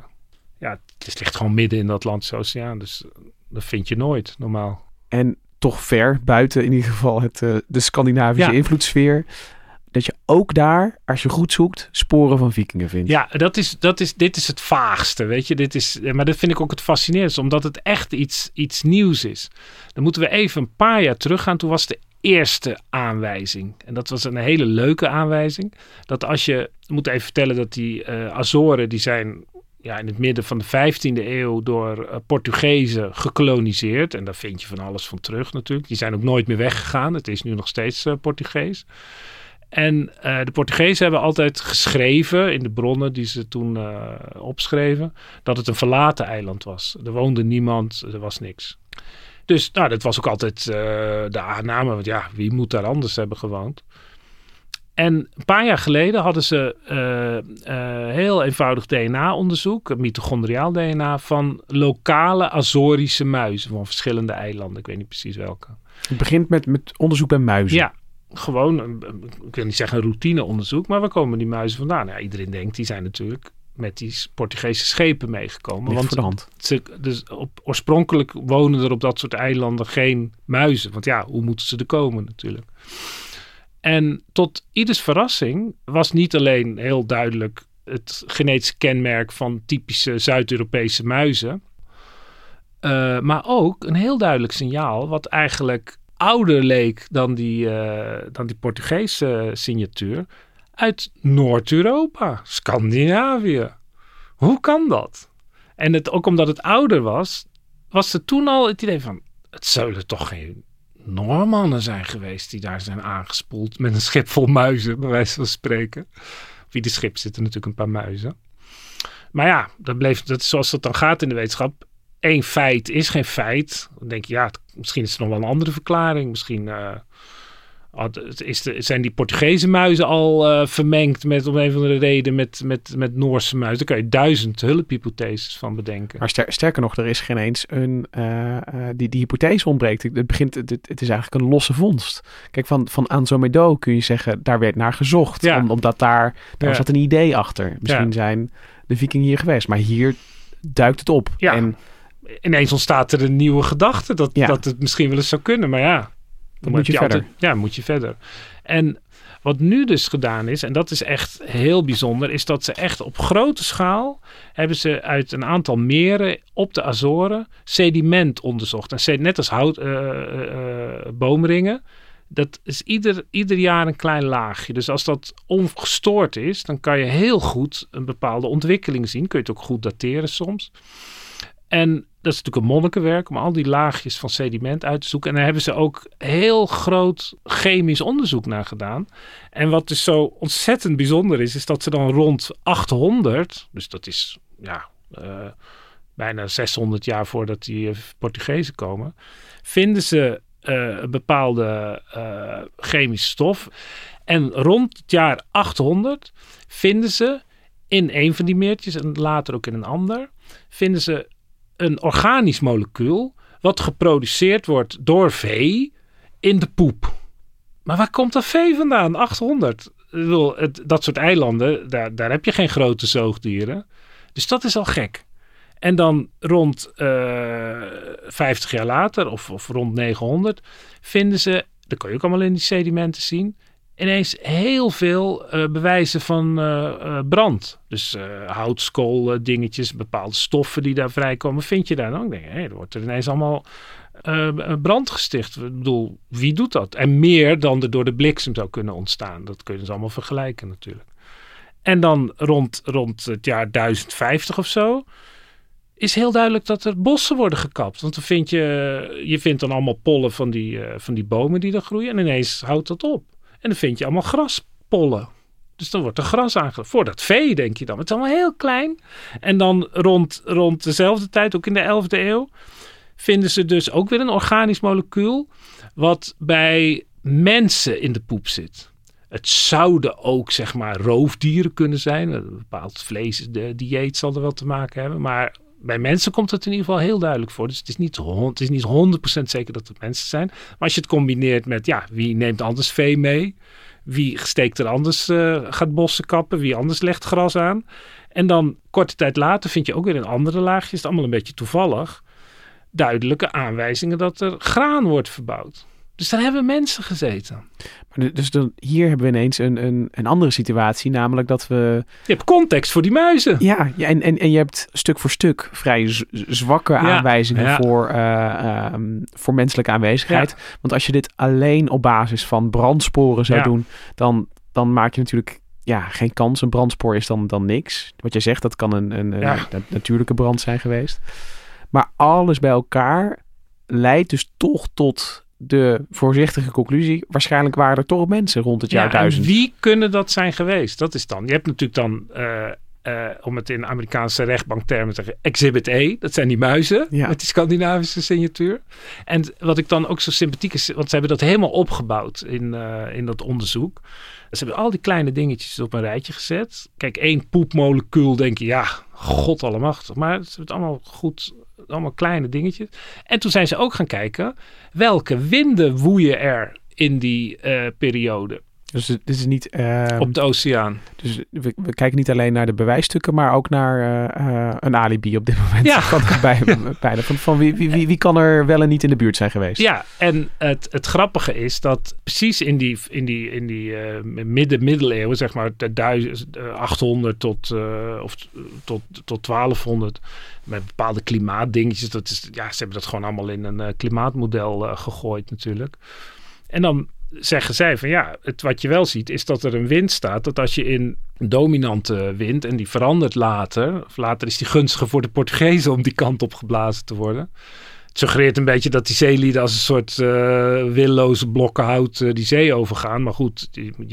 [SPEAKER 2] het ligt gewoon midden in de Atlantische Oceaan. Dus dat vind je nooit normaal. En
[SPEAKER 1] toch ver buiten in ieder geval de Scandinavische invloedssfeer. Dat je ook daar, als je goed zoekt, sporen van vikingen vindt.
[SPEAKER 2] Ja, dit is het vaagste, weet je. Maar dat vind ik ook het fascinerendste, omdat het echt iets nieuws is. Dan moeten we even een paar jaar teruggaan. Toen was de eerste aanwijzing. En dat was een hele leuke aanwijzing. Dat moet even vertellen dat die Azoren, die zijn in het midden van de 15e eeuw door Portugezen gekoloniseerd. En daar vind je van alles van terug natuurlijk. Die zijn ook nooit meer weggegaan. Het is nu nog steeds Portugees. En de Portugezen hebben altijd geschreven in de bronnen die ze toen opschreven, dat het een verlaten eiland was. Er woonde niemand, er was niks. Dus dat was ook altijd de aanname, want wie moet daar anders hebben gewoond? En een paar jaar geleden hadden ze heel eenvoudig DNA-onderzoek, mitochondriaal DNA, van lokale Azorische muizen van verschillende eilanden. Ik weet niet precies welke.
[SPEAKER 1] Het begint met onderzoek bij muizen.
[SPEAKER 2] Ja. Gewoon, ik wil niet zeggen een routineonderzoek, maar waar komen die muizen vandaan? Ja, iedereen denkt, die zijn natuurlijk met die Portugese schepen meegekomen.
[SPEAKER 1] Ligt voor de hand.
[SPEAKER 2] Oorspronkelijk wonen er op dat soort eilanden geen muizen. Want hoe moeten ze er komen natuurlijk? En tot ieders verrassing was niet alleen heel duidelijk het genetische kenmerk van typische Zuid-Europese muizen, maar ook een heel duidelijk signaal wat eigenlijk ouder leek dan die Portugese signatuur uit Noord-Europa, Scandinavië. Hoe kan dat? En ook omdat het ouder was er toen al het idee van, het zullen toch geen Noormannen zijn geweest die daar zijn aangespoeld met een schip vol muizen, bij wijze van spreken. Op ieder schip zitten natuurlijk een paar muizen. Maar dat is zoals dat dan gaat in de wetenschap. Eén feit is geen feit. Dan denk je, misschien is er nog wel een andere verklaring. Misschien zijn die Portugese muizen al vermengd met om een of andere reden met Noorse muizen. Daar kan je 1000 hulphypotheses van bedenken.
[SPEAKER 1] Maar sterker nog, er is geen eens die hypothese ontbreekt. Het is eigenlijk een losse vondst. Kijk, van Anzo-Medo kun je zeggen, daar werd naar gezocht. Ja. Omdat daar zat een idee achter. Misschien zijn de vikingen hier geweest. Maar hier duikt het op.
[SPEAKER 2] Ja. En ineens ontstaat er een nieuwe gedachte dat het misschien wel eens zou kunnen. Maar dan moet je verder. Moet je verder. En wat nu dus gedaan is, en dat is echt heel bijzonder, is dat ze echt op grote schaal hebben ze uit een aantal meren op de Azoren sediment onderzocht. En net als boomringen, dat is ieder jaar een klein laagje. Dus als dat ongestoord is, dan kan je heel goed een bepaalde ontwikkeling zien. Kun je het ook goed dateren soms. En dat is natuurlijk een monnikenwerk om al die laagjes van sediment uit te zoeken. En daar hebben ze ook heel groot chemisch onderzoek naar gedaan. En wat dus zo ontzettend bijzonder is dat ze dan rond 800, dus dat is bijna 600 jaar voordat die Portugezen komen, vinden ze een bepaalde chemische stof. En rond het jaar 800 vinden ze in een van die meertjes en later ook in een ander, vinden ze een organisch molecuul wat geproduceerd wordt door vee in de poep. Maar waar komt dat vee vandaan? 800. Ik bedoel, dat soort eilanden, daar heb je geen grote zoogdieren. Dus dat is al gek. En dan rond 50 jaar later of rond 900 vinden ze, dat kan je ook allemaal in die sedimenten zien, ineens heel veel bewijzen van brand. Dus houtskool dingetjes, bepaalde stoffen die daar vrijkomen, vind je daar dan? Ik denk, er wordt er ineens allemaal brand gesticht. Ik bedoel, wie doet dat? En meer dan er door de bliksem zou kunnen ontstaan. Dat kun je dus allemaal vergelijken natuurlijk. En dan rond het jaar 1050 of zo is heel duidelijk dat er bossen worden gekapt. Want dan je vindt dan allemaal pollen van die bomen die er groeien. En ineens houdt dat op. En dan vind je allemaal graspollen. Dus dan wordt er gras aangelegd. Voor dat vee, denk je dan. Het is allemaal heel klein. En dan rond dezelfde tijd, ook in de 11e eeuw, vinden ze dus ook weer een organisch molecuul wat bij mensen in de poep zit. Het zouden ook, zeg maar, roofdieren kunnen zijn. Een bepaald vleesdieet zal er wel te maken hebben. Maar bij mensen komt het in ieder geval heel duidelijk voor. Dus het is niet 100% zeker dat het mensen zijn. Maar als je het combineert met, wie neemt anders vee mee? Wie steekt er anders, gaat bossen kappen? Wie anders legt gras aan? En dan, korte tijd later, vind je ook weer in andere laagjes, het is allemaal een beetje toevallig, duidelijke aanwijzingen dat er graan wordt verbouwd. Dus daar hebben mensen gezeten.
[SPEAKER 1] Maar dus hier hebben we ineens een andere situatie, namelijk dat we...
[SPEAKER 2] Je hebt context voor die muizen.
[SPEAKER 1] Ja, en je hebt stuk voor stuk vrij zwakke aanwijzingen voor menselijke aanwezigheid. Ja. Want als je dit alleen op basis van brandsporen zou doen, dan maak je natuurlijk geen kans. Een brandspoor is dan niks. Wat jij zegt, dat kan een natuurlijke brand zijn geweest. Maar alles bij elkaar leidt dus toch tot de voorzichtige conclusie. Waarschijnlijk waren er toch mensen rond het jaar 1000.
[SPEAKER 2] En wie kunnen dat zijn geweest? Dat is dan. Je hebt natuurlijk dan, om het in Amerikaanse rechtbanktermen te zeggen, Exhibit A. Dat zijn die muizen met die Scandinavische signatuur. En wat ik dan ook zo sympathiek is, want ze hebben dat helemaal opgebouwd in dat onderzoek. Ze hebben al die kleine dingetjes op een rijtje gezet. Kijk, 1 poepmolecuul denk je, god allemachtig. Maar het is allemaal goed, allemaal kleine dingetjes. En toen zijn ze ook gaan kijken, welke winden woeien er in die periode.
[SPEAKER 1] Dus dit is niet...
[SPEAKER 2] op de oceaan.
[SPEAKER 1] Dus we kijken niet alleen naar de bewijsstukken, maar ook naar een alibi op dit moment. Ja. Bijna. Van wie kan er wel en niet in de buurt zijn geweest?
[SPEAKER 2] Ja, en het grappige is dat precies in die middeleeuwen, zeg maar 800 tot 1200, met bepaalde klimaatdingetjes. Ze hebben dat gewoon allemaal in een klimaatmodel gegooid natuurlijk. En dan zeggen zij van wat je wel ziet is dat er een wind staat. Dat als je in dominante wind en die verandert later is die gunstiger voor de Portugezen om die kant op geblazen te worden. Het suggereert een beetje dat die zeelieden als een soort willoze blokken hout die zee overgaan. Maar goed,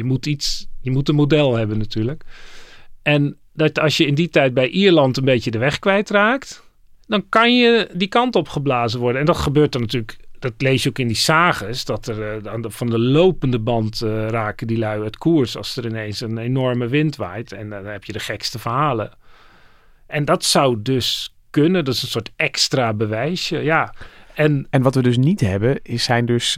[SPEAKER 2] je moet een model hebben natuurlijk. En dat als je in die tijd bij Ierland een beetje de weg kwijtraakt, dan kan je die kant op geblazen worden. En dat gebeurt dan natuurlijk. Dat lees je ook in die sages, dat er van de lopende band raken die lui uit koers als er ineens een enorme wind waait. En dan heb je de gekste verhalen. En dat zou dus kunnen, dat is een soort extra bewijsje, ja. En
[SPEAKER 1] wat we dus niet hebben, zijn dus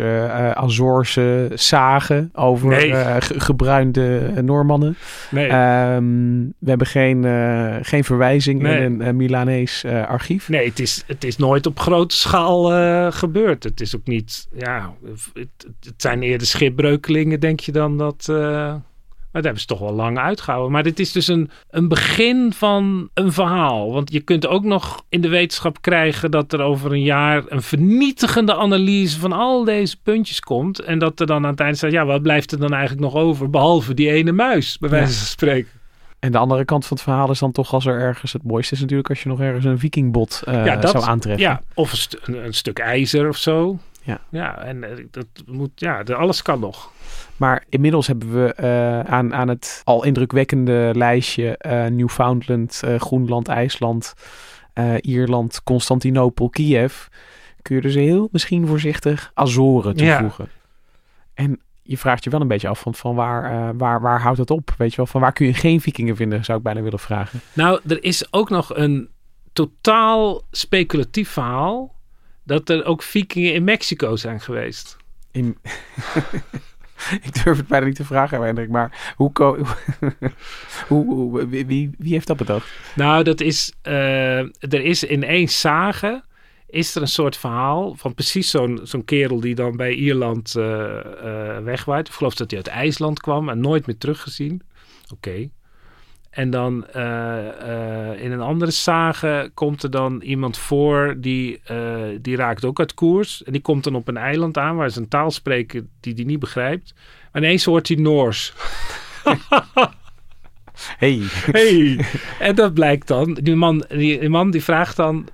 [SPEAKER 1] Azorse zagen over gebruinde Noormannen.
[SPEAKER 2] Nee.
[SPEAKER 1] We hebben geen verwijzing in een Milanees archief.
[SPEAKER 2] Nee, het is nooit op grote schaal gebeurd. Het is ook niet, het zijn eerder schipbreukelingen, denk je dan dat... Maar dat hebben ze toch wel lang uitgehouden. Maar dit is dus een begin van een verhaal. Want je kunt ook nog in de wetenschap krijgen dat er over een jaar een vernietigende analyse van al deze puntjes komt. En dat er dan aan het eind staat, wat blijft er dan eigenlijk nog over? Behalve die ene muis, bij wijze van spreken.
[SPEAKER 1] En de andere kant van het verhaal is dan toch als er ergens... Het mooiste is natuurlijk als je nog ergens een vikingbot zou aantreffen.
[SPEAKER 2] Ja, of een stuk ijzer of zo. Ja, en dat moet... alles kan nog.
[SPEAKER 1] Maar inmiddels hebben we aan het al indrukwekkende lijstje Newfoundland, Groenland, IJsland, Ierland, Constantinopel, Kiev. Kun je dus heel misschien voorzichtig Azoren toevoegen. Ja. En je vraagt je wel een beetje af van waar houdt het op? Weet je wel, van waar kun je geen vikingen vinden, zou ik bijna willen vragen.
[SPEAKER 2] Nou, er is ook nog een totaal speculatief verhaal dat er ook vikingen in Mexico zijn geweest.
[SPEAKER 1] Ik durf het bijna niet te vragen, Hendrik, maar wie heeft dat bedacht?
[SPEAKER 2] Nou, er is in één sage is er een soort verhaal van precies zo'n kerel die dan bij Ierland wegwaait. Ik geloof dat hij uit IJsland kwam en nooit meer teruggezien. Oké. En dan in een andere sage komt er dan iemand voor die raakt ook uit koers. En die komt dan op een eiland aan waar ze een taal spreken die hij niet begrijpt. Maar ineens hoort hij Noors. Hey. En dat blijkt dan. Die man die vraagt dan...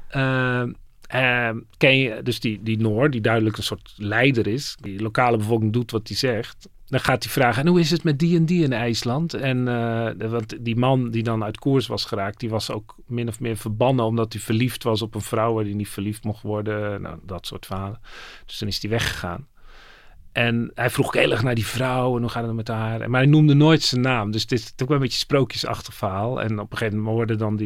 [SPEAKER 2] ken je dus die Noor, die duidelijk een soort leider is. Die lokale bevolking doet wat hij zegt. Dan gaat hij vragen, en hoe is het met die en die in IJsland? En want die man die dan uit koers was geraakt, die was ook min of meer verbannen omdat hij verliefd was op een vrouw waar hij niet verliefd mocht worden. Nou, dat soort verhalen. Dus dan is hij weggegaan. En hij vroeg heel erg naar die vrouw en hoe gaat het met haar? Maar hij noemde nooit zijn naam. Dus het is ook wel een beetje een sprookjesachtig verhaal. En op een gegeven moment worden dan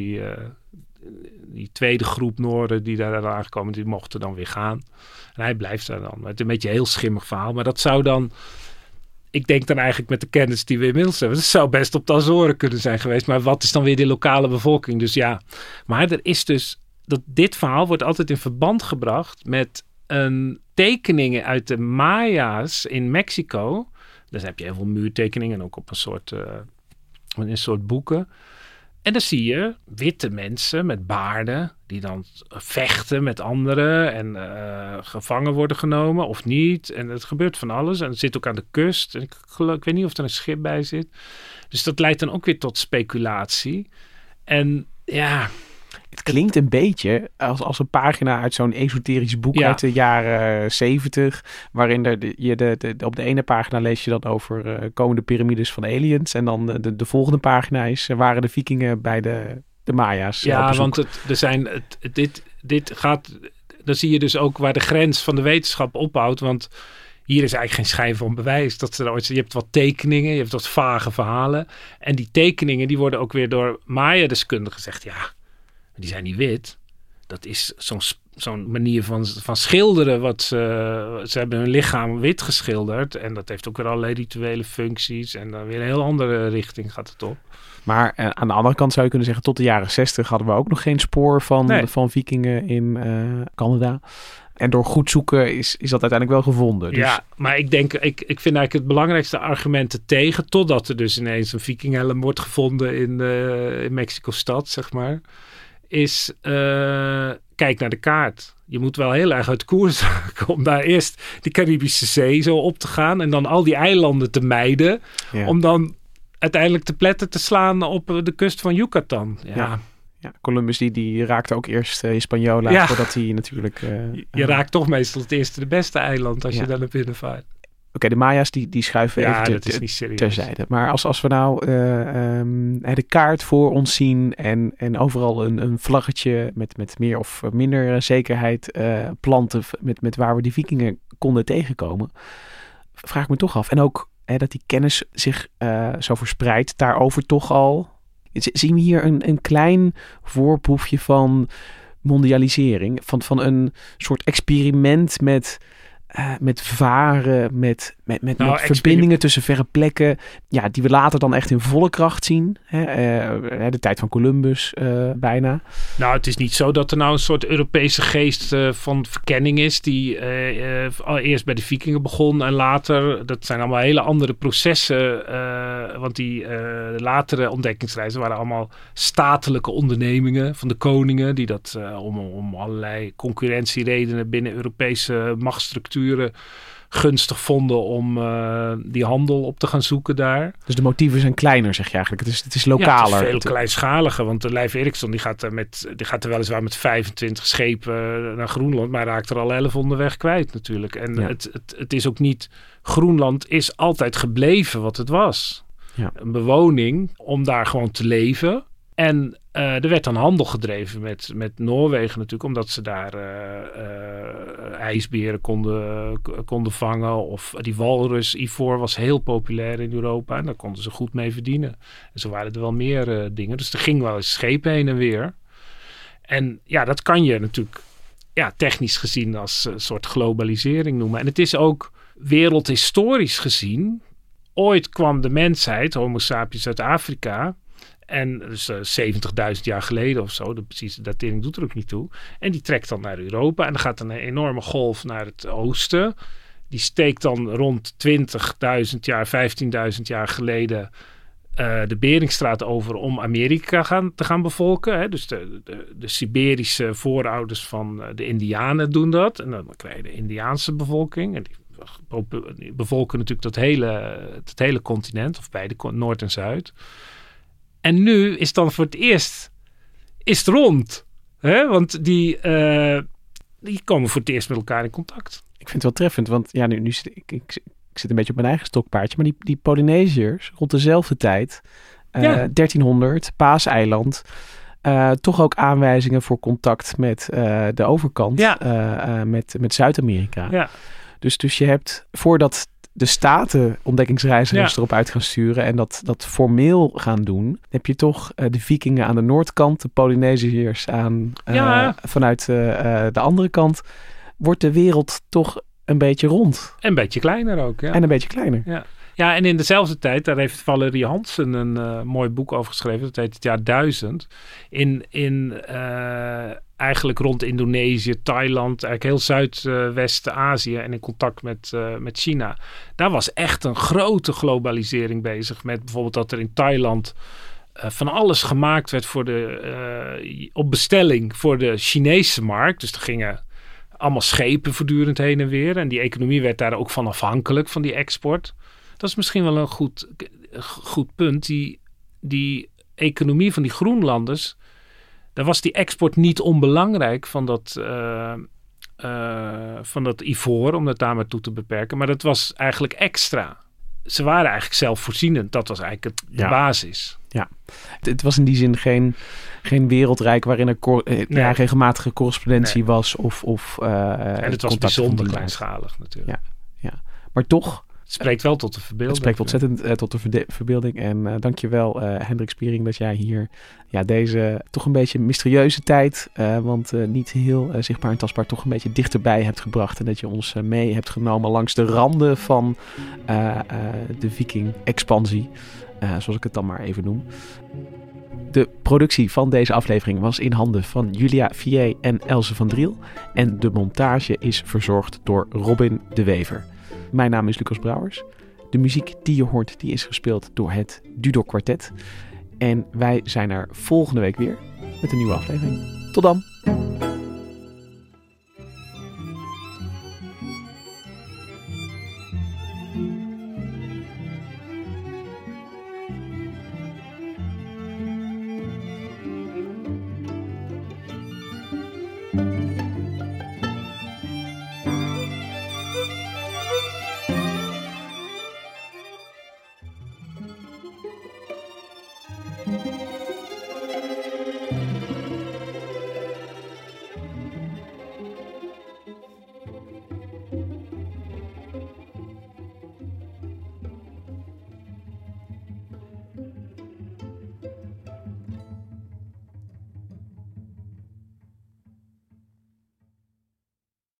[SPEAKER 2] die tweede groep Nooren die daar aangekomen, die mochten dan weer gaan. En hij blijft daar dan. Maar het is een beetje een heel schimmig verhaal. Maar dat zou dan... Ik denk dan eigenlijk met de kennis die we inmiddels hebben. Het zou best op de Azoren kunnen zijn geweest. Maar wat is dan weer die lokale bevolking? Dus ja. Maar er is dus... Dit verhaal wordt altijd in verband gebracht met tekeningen uit de Maya's in Mexico. Dus heb je heel veel muurtekeningen. Ook op een soort boeken. En dan zie je witte mensen met baarden die dan vechten met anderen en gevangen worden genomen of niet. En het gebeurt van alles. En het zit ook aan de kust. En ik weet niet of er een schip bij zit. Dus dat leidt dan ook weer tot speculatie. En ja...
[SPEAKER 1] Het klinkt een beetje als een pagina uit zo'n esoterisch boek uit de jaren 70. Waarin op de ene pagina lees je dan over komende piramides van aliens. En dan de volgende pagina is waren de vikingen bij de Maya's.
[SPEAKER 2] Ja, want dit gaat... Dan zie je dus ook waar de grens van de wetenschap ophoudt. Want hier is eigenlijk geen schijn van bewijs. Je hebt wat tekeningen, je hebt wat vage verhalen. En die tekeningen die worden ook weer door Maya-deskundigen gezegd. Ja, die zijn niet wit. Dat is zo'n manier van schilderen. Ze hebben hun lichaam wit geschilderd. En dat heeft ook weer allerlei rituele functies. En dan weer een heel andere richting gaat het op.
[SPEAKER 1] Maar aan de andere kant zou je kunnen zeggen... tot de jaren 60 hadden we ook nog geen spoor van vikingen in Canada. En door goed zoeken is dat uiteindelijk wel gevonden. Dus...
[SPEAKER 2] Ja, maar ik vind eigenlijk het belangrijkste argument tegen... totdat er dus ineens een vikinghelm wordt gevonden in Mexico-stad, zeg maar... is kijk naar de kaart. Je moet wel heel erg uit koers raken om daar eerst die Caribische Zee zo op te gaan en dan al die eilanden te mijden, om dan uiteindelijk te pletten te slaan op de kust van Yucatan. Ja.
[SPEAKER 1] Columbus die raakte ook eerst Hispaniola voordat hij natuurlijk...
[SPEAKER 2] je raakt toch meestal het eerste de beste eiland als je daar naar binnen vaart.
[SPEAKER 1] Oké, de Maya's die schuiven even terzijde. Maar als we nou de kaart voor ons zien en overal een vlaggetje met meer of minder zekerheid planten met waar we die vikingen konden tegenkomen, vraag ik me toch af. En ook dat die kennis zich zo verspreidt, daarover toch al. Zien we hier een klein voorproefje van mondialisering, van een soort experiment met varen, met verbindingen tussen verre plekken, die we later dan echt in volle kracht zien. De tijd van Columbus bijna.
[SPEAKER 2] Nou, het is niet zo dat er nou een soort Europese geest van verkenning is die eerst bij de vikingen begon en later, dat zijn allemaal hele andere processen, want die latere ontdekkingsreizen waren allemaal statelijke ondernemingen van de koningen, die dat om allerlei concurrentieredenen binnen Europese machtsstructuren gunstig vonden om die handel op te gaan zoeken daar.
[SPEAKER 1] Dus de motieven zijn kleiner, zeg je eigenlijk. Het is lokaler.
[SPEAKER 2] Ja, het is veel kleinschaliger, want de Leif Erikson die gaat er weliswaar met 25 schepen naar Groenland, maar raakt er al 11 onderweg kwijt natuurlijk. En het is ook niet... Groenland is altijd gebleven wat het was. Ja. Een bewoning om daar gewoon te leven. En er werd dan handel gedreven met Noorwegen natuurlijk, omdat ze daar ijsberen konden vangen. Of die walrus, ivoor was heel populair in Europa en daar konden ze goed mee verdienen. En zo waren er wel meer dingen. Dus er ging wel eens schepen heen en weer. En ja, dat kan je natuurlijk technisch gezien als een soort globalisering noemen. En het is ook wereldhistorisch gezien. Ooit kwam de mensheid, Homo sapiens uit Afrika, En dus 70.000 jaar geleden of zo. De precieze datering doet er ook niet toe. En die trekt dan naar Europa. En dan gaat een enorme golf naar het oosten. Die steekt dan rond 20.000 jaar, 15.000 jaar geleden de Beringstraat over om Amerika te gaan bevolken. Hè. Dus de Siberische voorouders van de Indianen doen dat. En dan krijg je de Indiaanse bevolking. En die bevolken natuurlijk het hele continent. Of beide, Noord en Zuid. En nu is dan voor het eerst het rond. Hè? Want die komen voor het eerst met elkaar in contact.
[SPEAKER 1] Ik vind het wel treffend, want ja, nu zit ik zit een beetje op mijn eigen stokpaardje. Maar die Polynesiërs rond dezelfde tijd, 1300, Paaseiland, toch ook aanwijzingen voor contact met de overkant, met Zuid-Amerika.
[SPEAKER 2] Ja.
[SPEAKER 1] Dus je hebt, voordat de staten ontdekkingsreizigers erop uit gaan sturen en dat formeel gaan doen, heb je toch de Vikingen aan de noordkant, de Polynesiërs vanuit de andere kant, wordt de wereld toch een beetje rond.
[SPEAKER 2] En een beetje kleiner ook. Ja.
[SPEAKER 1] En een beetje kleiner.
[SPEAKER 2] Ja. Ja, en in dezelfde tijd, daar heeft Valerie Hansen een mooi boek over geschreven. Dat heet het jaar 1000. Eigenlijk rond Indonesië, Thailand, eigenlijk heel Zuidwest-Azië en in contact met China. Daar was echt een grote globalisering bezig. Met bijvoorbeeld dat er in Thailand van alles gemaakt werd op bestelling voor de Chinese markt. Dus er gingen allemaal schepen voortdurend heen en weer. En die economie werd daar ook van afhankelijk, van die export. Dat is misschien wel een goed punt. Die economie van die Groenlanders, daar was die export niet onbelangrijk van dat ivoor, om dat daar maar toe te beperken. Maar dat was eigenlijk extra. Ze waren eigenlijk zelfvoorzienend. Dat was eigenlijk de basis.
[SPEAKER 1] Ja, het was in die zin geen wereldrijk waarin er regelmatige correspondentie was.
[SPEAKER 2] En het was bijzonder kleinschalig natuurlijk.
[SPEAKER 1] Ja. Maar toch,
[SPEAKER 2] het spreekt wel tot de verbeelding.
[SPEAKER 1] Het spreekt ontzettend tot de verbeelding. En dank je wel, Hendrik Spiering, dat jij hier deze toch een beetje mysterieuze tijd, want niet heel zichtbaar en tastbaar, toch een beetje dichterbij hebt gebracht. En dat je ons mee hebt genomen langs de randen van de Viking-expansie, zoals ik het dan maar even noem. De productie van deze aflevering was in handen van Julia Vier en Else van Driel. En de montage is verzorgd door Robin de Wever. Mijn naam is Lucas Brouwers. De muziek die je hoort, die is gespeeld door het Dudok Quartet. En wij zijn er volgende week weer met een nieuwe aflevering. Tot dan!